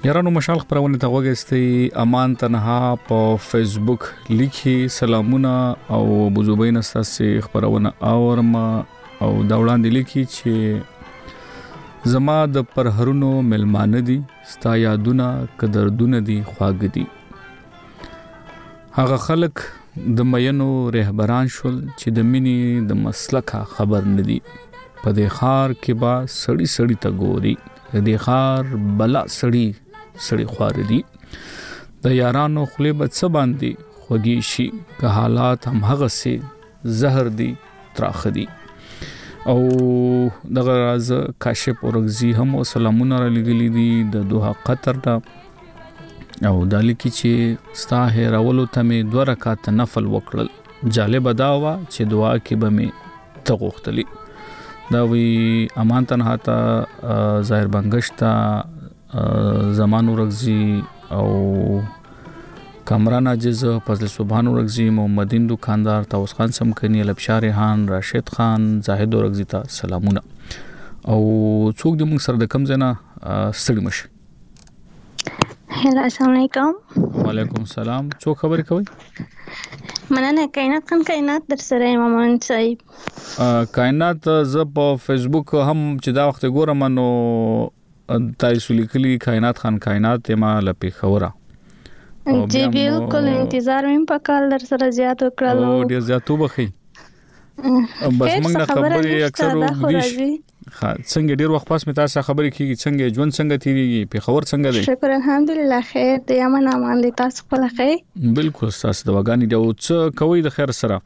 یارانو مشال خبرونه ته وګستې امان تنها په فیسبوک لیکي سلامونه او بوزوبین استاسي خبرونه اورم او دا وړاندې لیکي چې زما د پرهرونو ملمانه دي ستا یادونه قدردونه دي خواږه دي هغه خلک د مینو رهبران شول چې د مینې د مسلکه خبر ندي په دې خار کې با سړی سړی ته ګوري دې خار بلا سړی سړی خوار دي د یارانو خلی به څه باندې خوږی شي که حالات هم هغه سي زهر دي تراخ دي او دغه راز کاشف اورغزی هم سلامونه را لګلی دي د دوه قطر دا او دالیکي چې ستا هراولو ته مې دوه رکعات نفل وکړل جالب دا وا چې دعا کې به مې تغوختلی دا وی امان تنها ته ظاهر بنگشتا زمان اورغزی او کامران عجز فضل سبحان اورغزی محمدین دکاندار تاوس خان سمکنی لبشار ریحان راشد خان زاهد اورغزی ته سلامونه او څوک د موږ سره د کم زنه ستړي مشه هلا السلام علیکم وعلیکم السلام څوک خبرې کوي مننه کائنات خان کائنات در سره مامان صاحب کائنات ز په فیسبوک هم چې دا وخت ګورم نو تاسو لیکلي کائنات خان کائنات ما لپی خوره جی بالکل انتظار مې په کال در سره زیات وکړل او ډیر زیاتو بخي بس موږ نه خبرې اکثر ودیش ها څنګه ډیر وخت پاس مې تاسو خبرې کیږي څنګه ژوند څنګه تیریږي په خبر څنګه دی شکر الحمدلله خیر دی امن امان دي تاسو په لخه بالکل تاسو د وګانی دی او څه کوي د خیر سره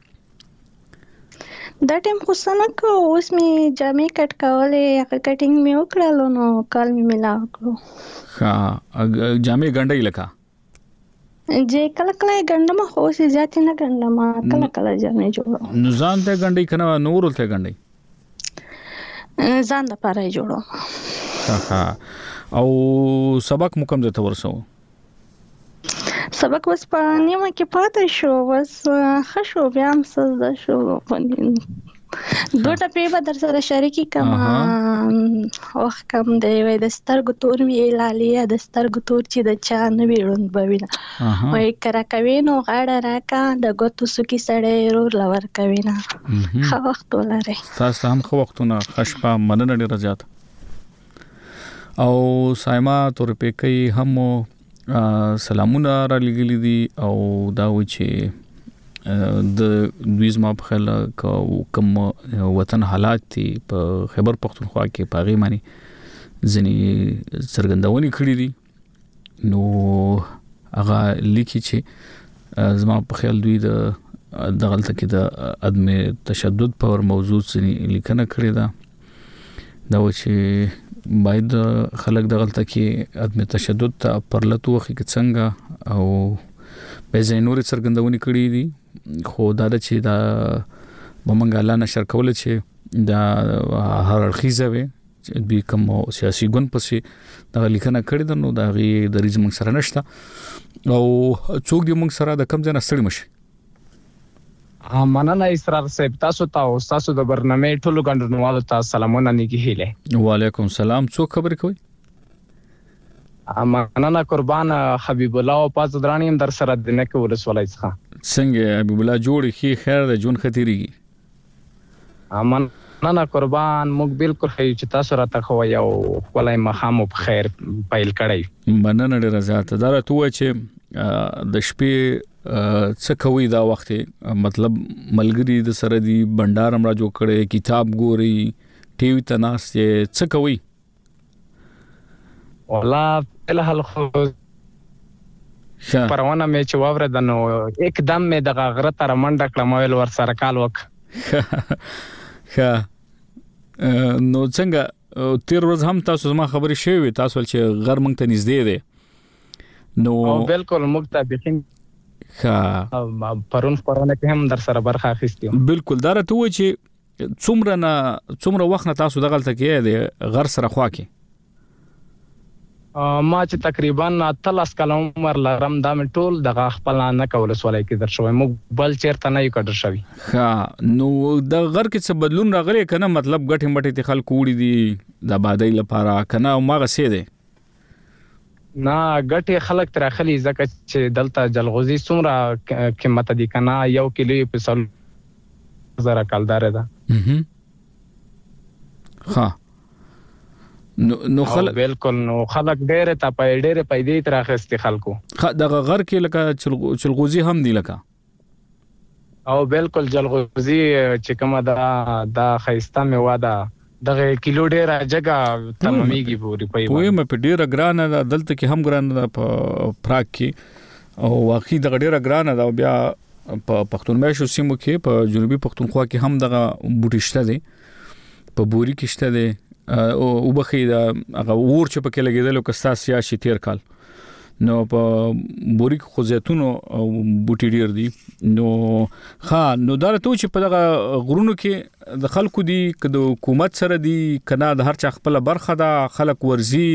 دا ټیم خو سنه کو اوس مې جامې کټ کولې هغه کټینګ مې وکړل نو کال مې ملا وکړو ها جامې ګنډې لکه جې کله کله ګنډم خو سي زیات نه ګنډم کله کله جامې جوړم نو ځان ته ګنډې کنه نور ته ګنډې ځان د پاره جوړم ها او سبق مکم ده تورسو سبق وس په نیمه کې پاتې شو وس خشو بیا هم سزا شو دوه په بدر سره شریکی کما وخت کم دی وای د سترګو تور وی لالیا د سترګو تور چې د چا نه ویړوند بوینه وای کرا کوي نو غاړه راکا د ګوتو سکی سړې رور لور کوي نه خو وخت ولري تاسو هم خو وختونه خشپه مننه ډیر زیات او سایما تور په کوي هم سلامونه را لګلی دي او دا و چې د دویز ما په خل کوم وطن حالات دي په خیبر پختونخوا کې پاغي معنی ځنی سرګندونی کړی دي نو هغه لیکي چې زما په خیال دوی د دغلت کې د عدم تشدد پر موضوع ځنی لیکنه کړی دا دا و چې باید خلک دغلت کې عدم تشدد ته پرلتو وخی کې څنګه او به زینوري سرګندونی کړی دي خو دا چې دا بمنګاله نشر کول چې دا هر اړخیزه وي چې دوی کوم سیاسي ګوند پسې دا لیکنه کړې ده نو دا غي د ریز موږ سره نشته او څوک دې موږ سره د کم ځای نه ستړي مشي مننه اسرار صاحب تاسو ته او تاسو د برنامه ټولو غندنوالو ته سلامونه نیکی هیله وعلیکم السلام څوک خبرې کوي مننه قربان حبیب الله او پاز درانیم در سره د نک ولسوالۍ څخه څنګه حبیب الله جوړ کی خیر د جون خطرېږي امن نه نه قربان موږ بالکل خې چې تاسو راته خو یو ولای مخامو په خیر پایل کړی مننه ډیر زیات دا راته و چې د شپې څه کوي دا وخت مطلب ملګری د سره دی بندر امرا جوړ کړي کتاب ګوري ټي وي ته ناس څه کوي والله الحال خو پرونه مې چې واوره د نو एकदम مې د غره تر منډه کړم ویل ور سره کال وک ها نو څنګه تیر ورځ هم تاسو ما خبرې شوي تاسو چې غر مونږ ته نږدې دی نو بالکل موږ ته بخین ها پرون پرونه کې هم در سره برخه اخیستم بالکل دا راته و چې څومره نه څومره وخت نه تاسو دغه تل کې دی غر سره خوا کې ما چې تقریبا اتلس کال عمر لرم دا مې ټول دغه خپل نه کول سوالای کې در شوی مو بل چیرته نه یو کډر شوی ها نو د غر کې څه بدلون راغلی کنه مطلب غټه مټه ته خلک وړي دي د بادای لپاره کنه او ماغه سي دي نه ګټه خلک تر اخلي ځکه چې دلته جلغوزي څومره قیمت دي کنه یو کیلو په سل زره کالدار ده ها نو نو خلک بالکل نو خلک ډېر ته په ډېر پیدې تر اخستي خلکو دغه غر کې لکه چلغوزي هم دی لکه او بالکل جلغوزي چې کومه دا دا خيسته میوه ده دغه کیلو ډیره جګه تمامېږي پوری په وای مې په ډیره ګرانه ده دلته کې هم ګرانه ده په پراګ کې او واقعي دغه ډیره ګرانه ده بیا په پښتونخوا شو سیمو کې په جنوبي پښتونخوا کې هم دغه بوټي شته دي په بوري کې شته دي او وبخي دا هغه ور چې پکې لګیدل کستا سیاسي تیر کال نو په بوري خو زيتونو بوټي ډیر دي نو ها نو دا ته چې په دغه غرونو کې د خلکو دي کله حکومت سره دي کنا د هر چا خپل برخه ده خلک ورزي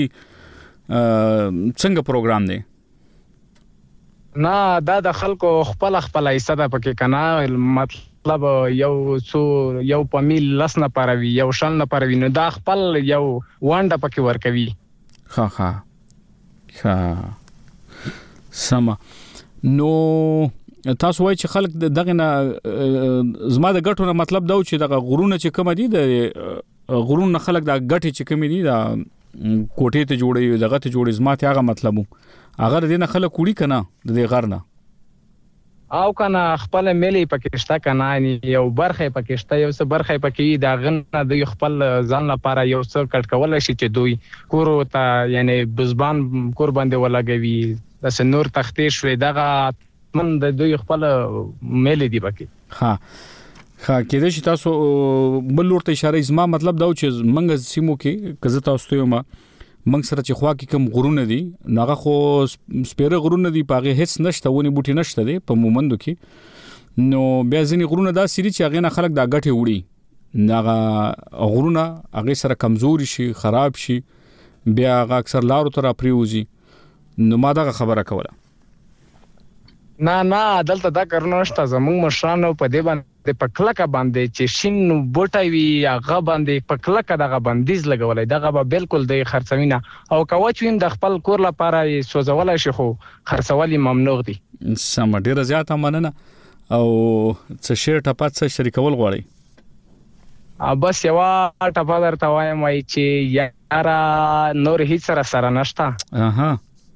څنګه پروګرام دی نه دا د خلکو خپل خپل حصہ ده پکې کنا مطلب یو څو یو پمیل لس نه پروي یو شل نه پروي نو دا خپل یو وانډه پکې ورکوي ها ها ها سما نو تاسو وایي چې خلک دغه نه زما د ګټو نه مطلب دا چې دغه غرونه چې کوم دي د غرونه خلک د ګټي چې کوم دي دا کوټې ته جوړي دغه ته جوړي زما ته هغه مطلب اگر دې نه خلک کوړي کنه د دې غر نه او کنه خپل ملي پکشته کنه یو برخه پکشته یو څه برخه پکې دا غنه د خپل ځان لپاره یو څه کټ کول شي چې دوی کورو ته یعنی بزبان کور باندې ولګوي د سنور تختې شوي دغه من د دوی خپل ملي دی پکې ها ها کله چې تاسو بل ورته اشاره زما مطلب دا چې منګ سیمو کې کزه تاسو ته ما منګ سره چې خوا کې کم غرونه دي ناغه خو سپیره غرونه دي پاغه هیڅ نشته ونی بوټي نشته دي په مومندو کې نو بیا ځینې غرونه دا سری چې هغه نه خلک دا غټي وړي ناغه غرونه هغه سره کمزوري شي خراب شي بیا هغه اکثر لارو تر پریوزي نو ما دا خبره کوله نه نه دلته دا کارونه شته زموږ مشرانو په دې باندې په کلکه باندې چې شین بوټي وي هغه باندې په کلکه دغه بندیز لګولای دغه به بالکل د خرڅوینه او کوچویم د خپل کور لپاره سوزولای شي خو خرڅولي ممنوع دي سم ډیره زیاته مننه او څه شیر ټپات څه شریکول غواړي بس یو ټپا درته وایم وای چې یارا نور هیڅ سره سره نشته اها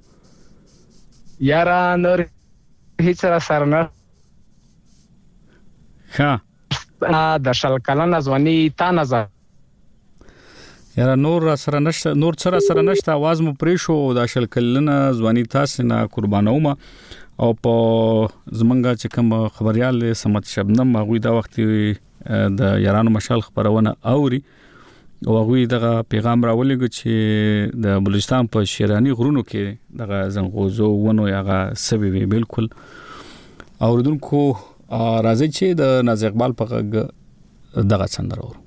یارا نور هیڅ سره سره نه ها د شل کلن ځواني تا نظر یاره نور سره نشته نور سره سره نشته आवाज مو پرې شو د شل کلن ځواني تاسو نه قربانوم او په زمنګا چې کوم خبريال سمت شبنم هغه دا وخت د یارانو مشال خبرونه اوري او هغه دغه پیغام راولېږي چې د بلوچستان په شیرانی غرونو کې دغه زنغوزو ونو هغه سبب بالکل اوردونکو راځي چې د ناز اقبال په دغه څندره ورو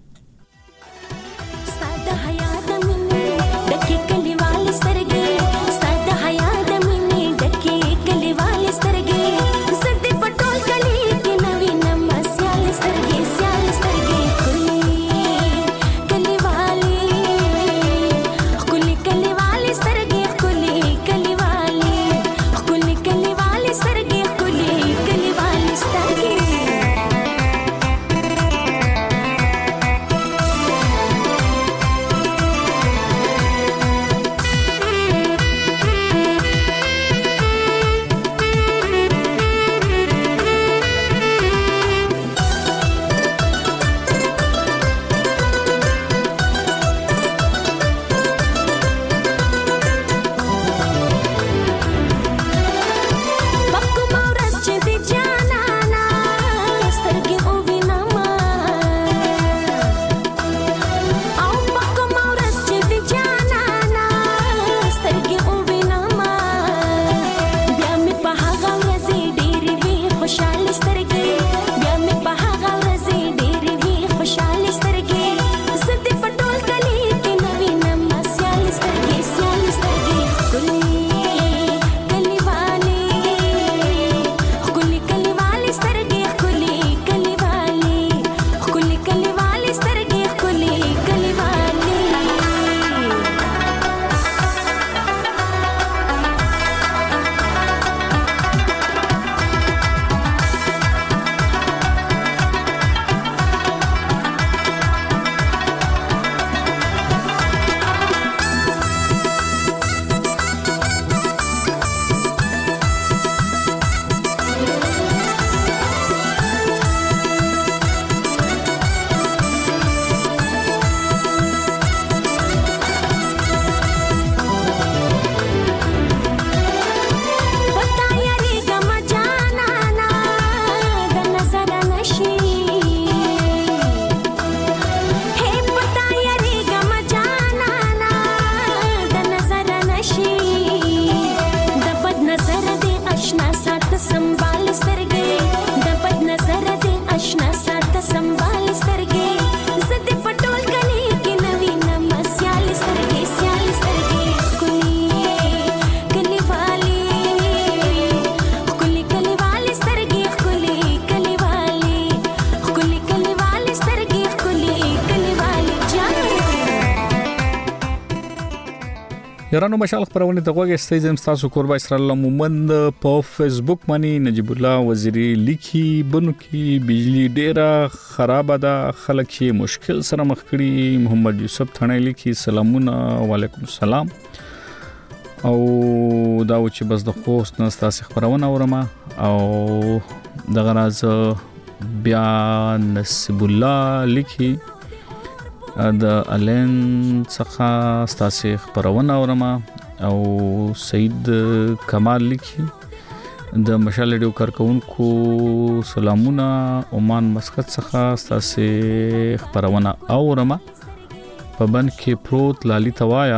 یارانو مشال خبرونه د غوږ استې زم تاسو قربا اسرائیل مومند په فیسبوک باندې نجیب الله وزیری لیکي بنو کې بجلی ډیره خراب ده خلک یې مشکل سره مخ کړي محمد یوسف ثنې لیکي سلامونه وعلیکم السلام او دا و چې بس د خوست نه تاسو خبرونه اورم او د غراز بیا نصیب الله لیکي د الین څخه ستاسو خبرونه اورم او سید کمال لیکي د مشال ډیو کارکونکو سلامونه عمان مسقط څخه ستاسو خبرونه اورم په بن کې پروت لالي توایا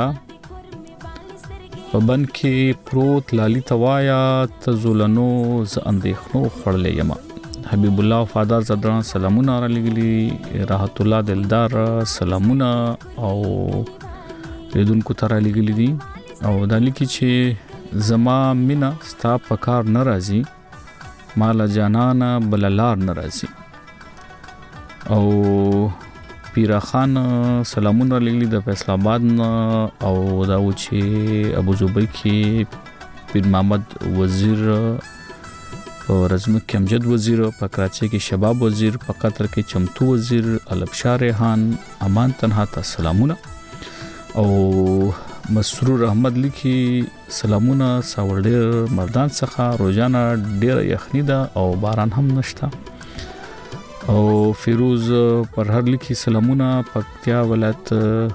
په بن کې پروت لالي توایا ته زولنو ز اندېخنو خړلې یم حبیب الله وفادار زدران سلامونه را لګلی راحت الله دلدار سلامونه او ریدونکو تر لګلی دي او د لیکي چې زما مینا ستا پکار ناراضي مال جانانا بللار ناراضي او پیرا خان سلامونه لګلی د فیصل آباد او دا و چې ابو زبیر کې پیر محمد وزیر په رزم کې امجد وزیر په کراچۍ کې شباب وزیر په قطر کې چمتو وزیر البشار ریحان امان تنها ته سلامونه او مسرور احمد لیکي سلامونه ساوړ مردان څخه روزانه ډیر یخنی ده او باران هم نشته او فیروز پر هر لیکي سلامونه پکتیا ولایت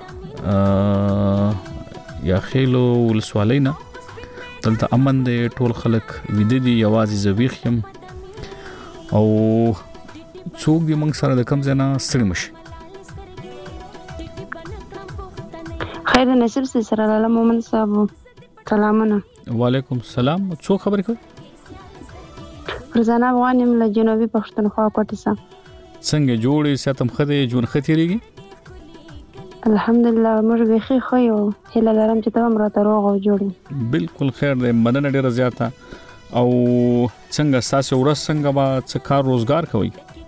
یا خېلو ولسوالینا دلته امن دې ټول خلک ویده دي یوازې زویخ يم او څوک دې موږ سره د کم ځای نه ستړي مشي خیر نصیب سره لاله مومن صاحب سلامونه وعلیکم السلام څوک خبرې کوي فرزانه افغان یم له جنوبي پښتونخوا کوټه سم څنګه جوړې ساتم خدای جون ختيريږي الحمدلله موږ به خې خو یو هله لرم چې تمام راته روغ او جوړ بالکل خیر دې مننه ډیره زیاته او څنګه تاسو ورځ څنګه با څه کار روزګار کوي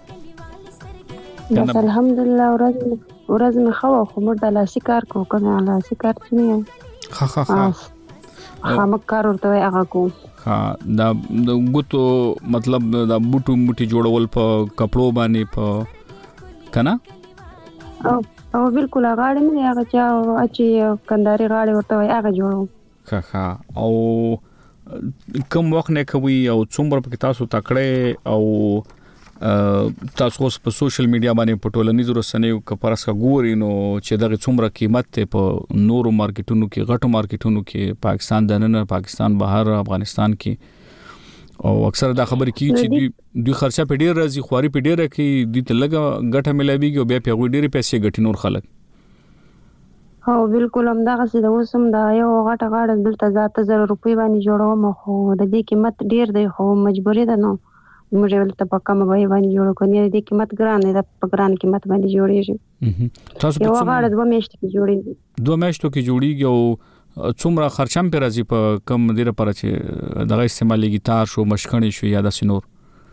بس الحمدلله ورځ ورځ مې خو خو موږ د لاسي کار کوو کنه لاسي کار څه نه ها ها ها خامک کار ورته هغه کوو ها دا د ګوتو مطلب دا بوټو موټي جوړول په کپړو باندې په کنه او او بالکل غاړه نه هغه چا چې کنداري غاړه ورته وای هغه جوړو ها ها او کوم وخت نه کوي او څومره په تاسو تکړه او تاسو په سوشل میډیا باندې په ټولنیزو رسنیو کې پرسکا ګوري نو چې دغه څومره قیمت ته په نورو مارکیټونو کې غټو مارکیټونو کې پاکستان دننه پاکستان بهر افغانستان کې او اکثر دا خبرې کی چې دوی دوی خرچه په ډیر راځي خواري په ډیره کې د تلګه غټه ملابيږي او بیا په غوډې ډیره پیسې غټي نور خلک او بالکل هم دا غسي د وسم دا یو غټه غاړه دلته ذات زر روپۍ باندې جوړوم خو د دې قیمت ډیر دی خو مجبورې ده نو موږ ولته په کومه وای باندې جوړو کني د دې قیمت ګران دی په ګران قیمت باندې جوړیږي تاسو په یو غاړه دوه میاشتې کې جوړیږي دوه میاشتو کې جوړیږي او څومره خرچم پر راځي په کم ډیره پر چې دغه استعمالي گیتار شو مشکڼې شو یا د سينور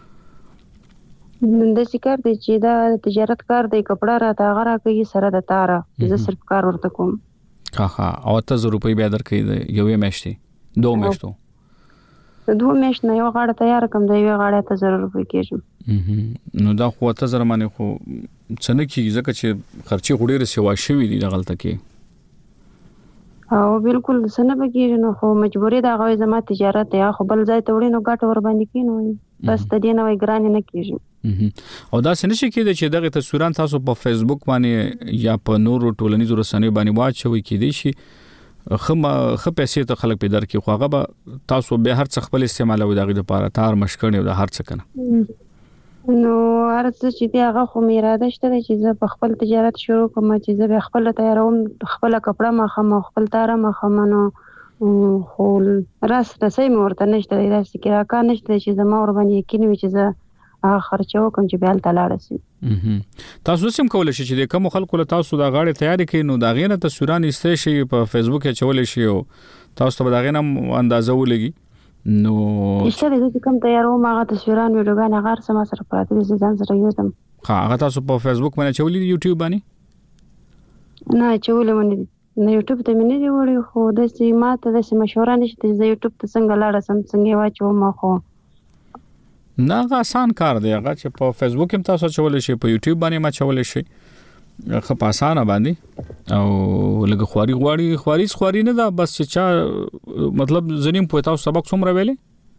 د شکر دی چې دا تجارت کار دی کپڑا را تا غره کوي سره د تاره زه صرف کار ورته کوم ها ها او تاسو روپۍ به درکې یو میاشتې دوه میاشتو دوه میاشت نه یو غاړه تیار کوم دی یو غاړه ته ضرر روپۍ کېږم نو دا خو ته زره باندې خو څنګه کیږي ځکه چې خرچي غوډې رسوا شوی دي د غلطه کې او بالکل سنه بګیږي نو خو مجبورې دا غوي زما تجارت دی خو بل ځای ته وړي نو ګټ ور باندې کینو بس د دې نوې ګران نه کیږي او دا څنګه شي کېږي چې دغه تصویران تاسو په فیسبوک باندې یا په نورو ټولنیزو رسنیو باندې واچوي کېدي شي خمه خ پیسې ته خلک پیدا کوي خو هغه به تاسو به هر څه خپل استعمالوي دغه لپاره تار مشکړي او د هر څه کنه نو ارڅ چې دی هغه خو مې اراده شته چې زه په خپل تجارت شروع کوم چې زه به خپل تیاروم خپل کپڑا ما خم خپل تار ما خم نو خو راس رسې مورته نشته دا چې راکا نشته چې زما ور باندې یقین وي چې زه خرچو کوم چې بیا تلاړ سي تاسو سم کولای شئ چې کوم خلکو له تاسو دا غاړه تیاری کړئ نو دا غینه تصویران استې شي په فیسبوک کې چول شي او تاسو ته دا غینه اندازه ولګي نو اشاره دې کوم تیارو ما غا تصویران ویډیوګان هغه سم سره پراته دي ځان سره یوزم ها هغه تاسو په فیسبوک باندې چولې یوټیوب باندې نه چولې باندې نه یوټیوب ته مې نه دی وړی خو داسې ما ته داسې مشوره نشته چې زه یوټیوب ته څنګه لاړه سم څنګه یې واچوم خو نه هغه آسان کار دی هغه چې په فیسبوک هم تاسو چولې شي په یوټیوب باندې ما چولې شي خو په اسانه باندې او لږ خواري غواړي خواري خواري نه دا بس چې چا مطلب زنیم په تاسو سبق څومره ویلې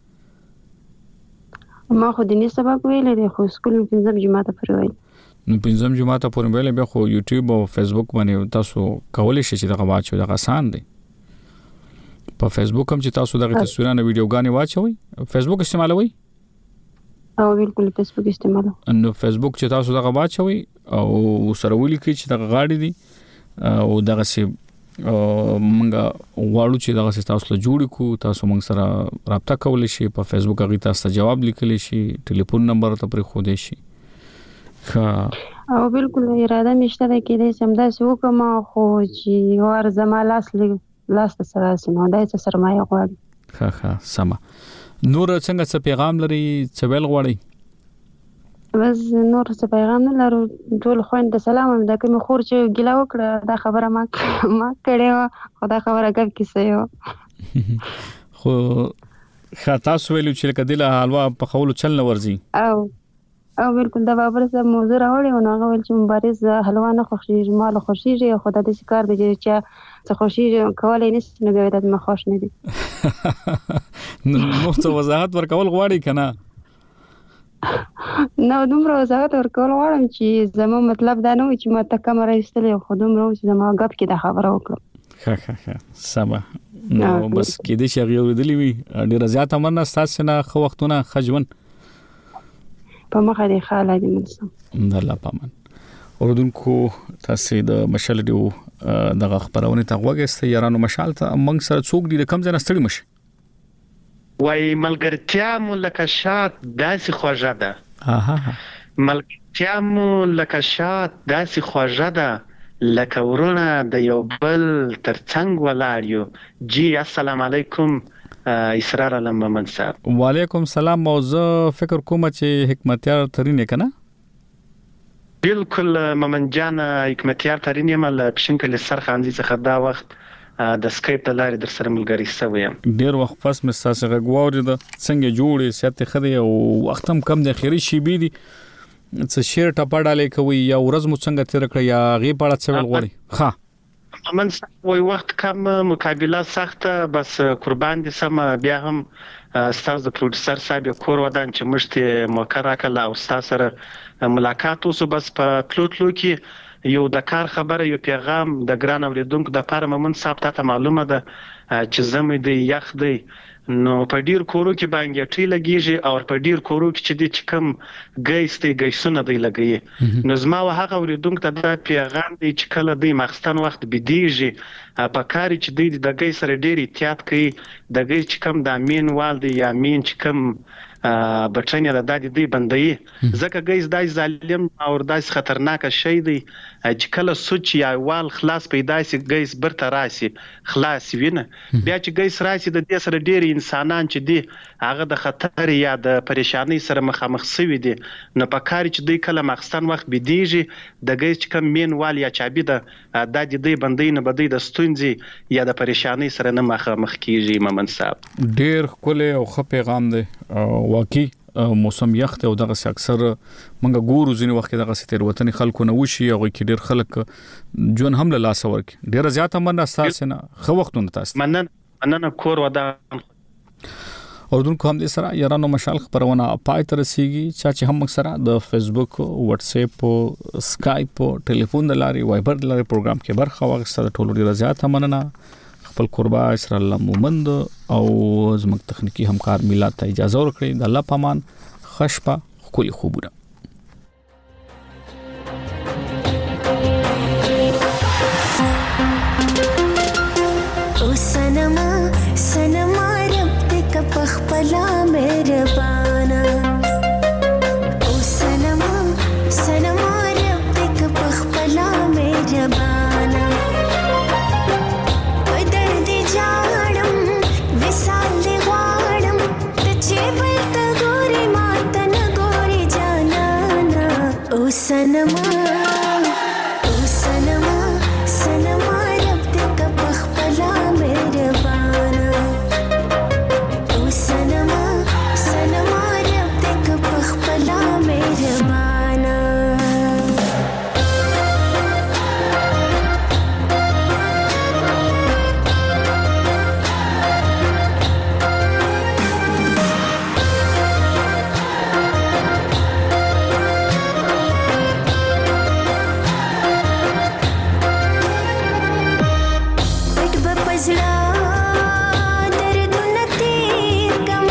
ما خو دیني سبق ویلې دی خو سکول پنځم جماعت پورې ویل نو پنځم جماعت پورې ویلې بیا خو یوټیوب او فیسبوک باندې تاسو کولای شئ چې دغه واچو دغه آسان دی په فیسبوک هم چې تاسو دغه تصویرونه ویډیوګانې واچوي فیسبوک استعمالوي او بالکل فیسبوک استعمالو نو فیسبوک چې تاسو دغه واچوي او سره ولیکي چې دغه غاړي دي او دغه سي منګه واړو چې دغه سي تاسو له جوړ کو تاسو موږ سره رابطه کولای شي په فیسبوک هغه تاسو جواب لیکلی شي ټلیفون نمبر ته پرې خو دی شي او بالکل اراده مشته ده کې دې سم دا سو کوم خو چې ور زما لاس لاس سره سم دا څه سرمایه غواړي ها ها سم نور څنګه څه پیغام لري څه ویل غواړي بس نور څه پیغام نه لرو ټول خويند سلام دا کوم خور چې ګلا وکړه دا خبره ما ما کړې خدا خبره کوي کیسه یو خو خاطا سویل چې کدله حلوا په خولو چل نه ورزي او او بالکل دا بابر سره موضوع راوړی او هغه ول چې مبارز حلوا نه خوشي مال خوشي خدا دې کار دی چې څه خوشي کولای نشي نو بیا د مخوش نه دي نو څه وضاحت ورکول غواړي کنه نو دومره وضاحت ورکول غواړم چې زمو مطلب دا نه و چې ما ته کمره ایستلې خو دومره چې زما غب کې د خبره وکړم ها ها ها سبا نو بس کې دې شي غوړې دلی وي ډیر زیات امر تاسو نه خو وختونه خجون په مخه دی خاله دې منسم الله پامن اوردونکو تاسو د مشال دیو دغه خبرونه ته وګورئ یارانو مشال ته موږ سره څوک دي کم ځنه ستړي مشه وای ملګرتیا مو لکه شات داسې خوږه ده اها ملګرتیا مو لکه شات داسې خوږه ده لکه ورونه د یو بل ترڅنګ ولاړ یو جی السلام علیکم اسرار علم محمد صاحب وعلیکم سلام موضوع فکر کوم چې حکمتیار ترینه کنه بالکل ممن جان حکمتیار ترینه مل پښینکل سرخاندي څخه دا وخت د سکایپ د لارې در سره ملګری سویم ډیر وخت پس مې تاسو غوړی د څنګه جوړې سیاته خدي او وختم کم د خیری شي بي دي څه شیر ټپا ډالې کوي یا ورځ مو څنګه تیر کړی یا غي پړه څه ول غوړي ها من وای وخت کم مقابله سخته بس قربان دي سم بیا هم استاد د پروډوسر صاحب کور ودان چې مشته موقره کله او استاد سره ملاقات وسو بس په تلوتلو کې یو د کار خبره یو پیغام د ګران اوریدونکو د پاره ممن صاحب ته معلومه ده چې زمې دی یخ دی نو په ډیر کورو کې باندې ټی لګیږي او په ډیر کورو کې چې د چکم ګیستي ګیسونه دی لګي نو زما هغه اوریدونکو ته د پیغام دی چې کله دی مخستان وخت بيدیږي په کار چې دی د ګی سره ډیر احتیاط کوي د ګی چې کم د امین والدي یا امین چې کم بچنه د دادی دی بندي ځکه ګیز دای ظالم او دای خطرناک شی دی چې کله سوچ یا وال خلاص پیدا سي ګیز برته راسي خلاص وینه بیا چې ګیز راسي د دې سره ډیر انسانان چې دی هغه د خطر یا د پریشانی سره مخامخ شوي دي نو په کار چې دی کله مخستان وخت بيدیږي د ګیز چې کم مين وال یا چابي د دادی دی بندي نه بدی د ستونزي یا د پریشانی سره نه مخامخ کیږي ممن صاحب ډیر کوله او خ پیغام دی واقعي موسم یخت او دغه اکثر منګه ګورو ځینې وخت دغه ستر وطن خلکو نه وشي او کې ډیر خلک جون هم له لاس ورک ډیر زیات من اساس نه خو وختونه تاسو منن منن کور ودا اوردونکو هم دې سره یارانو مشال خبرونه پای تر رسیږي چې هم سره د فیسبوک واتس اپ سکایپ ټلیفون د لاري وایبر د لاري پروګرام کې برخه واغسته ټولو ډیر زیات مننه خپل قربا اسر الله مومند او زموږ تخنیکی همکار میلاد ته اجازه ورکړي د الله پامان خشپا خولي خوبونه او سنما سنما رب دې کا پخپلا مهربانا او سنما سنما رب دې کا پخپلا مهربانا सनमा ओ सनमा सनमा रब پزړه دردونه تیر کم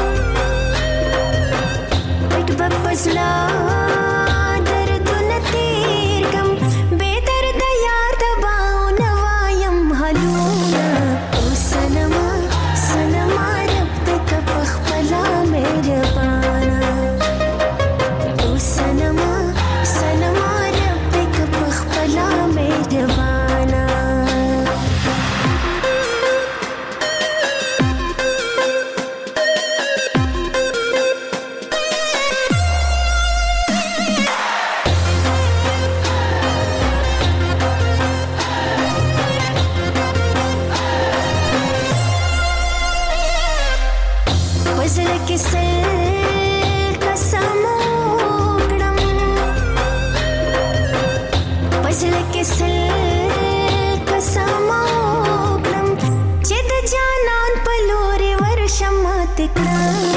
پټ به پزړه دردونه تیر کم بې درده یار دباو نه وایم حالونه او صنما صنما رب دې که په خپله مهربانه او صنما صنما رب دې که په خپله مهربانه وزړه کې سل قسم وکړم وزړه کې سل قسم وکړم چې د جانان په لورې ورشم ماته کړم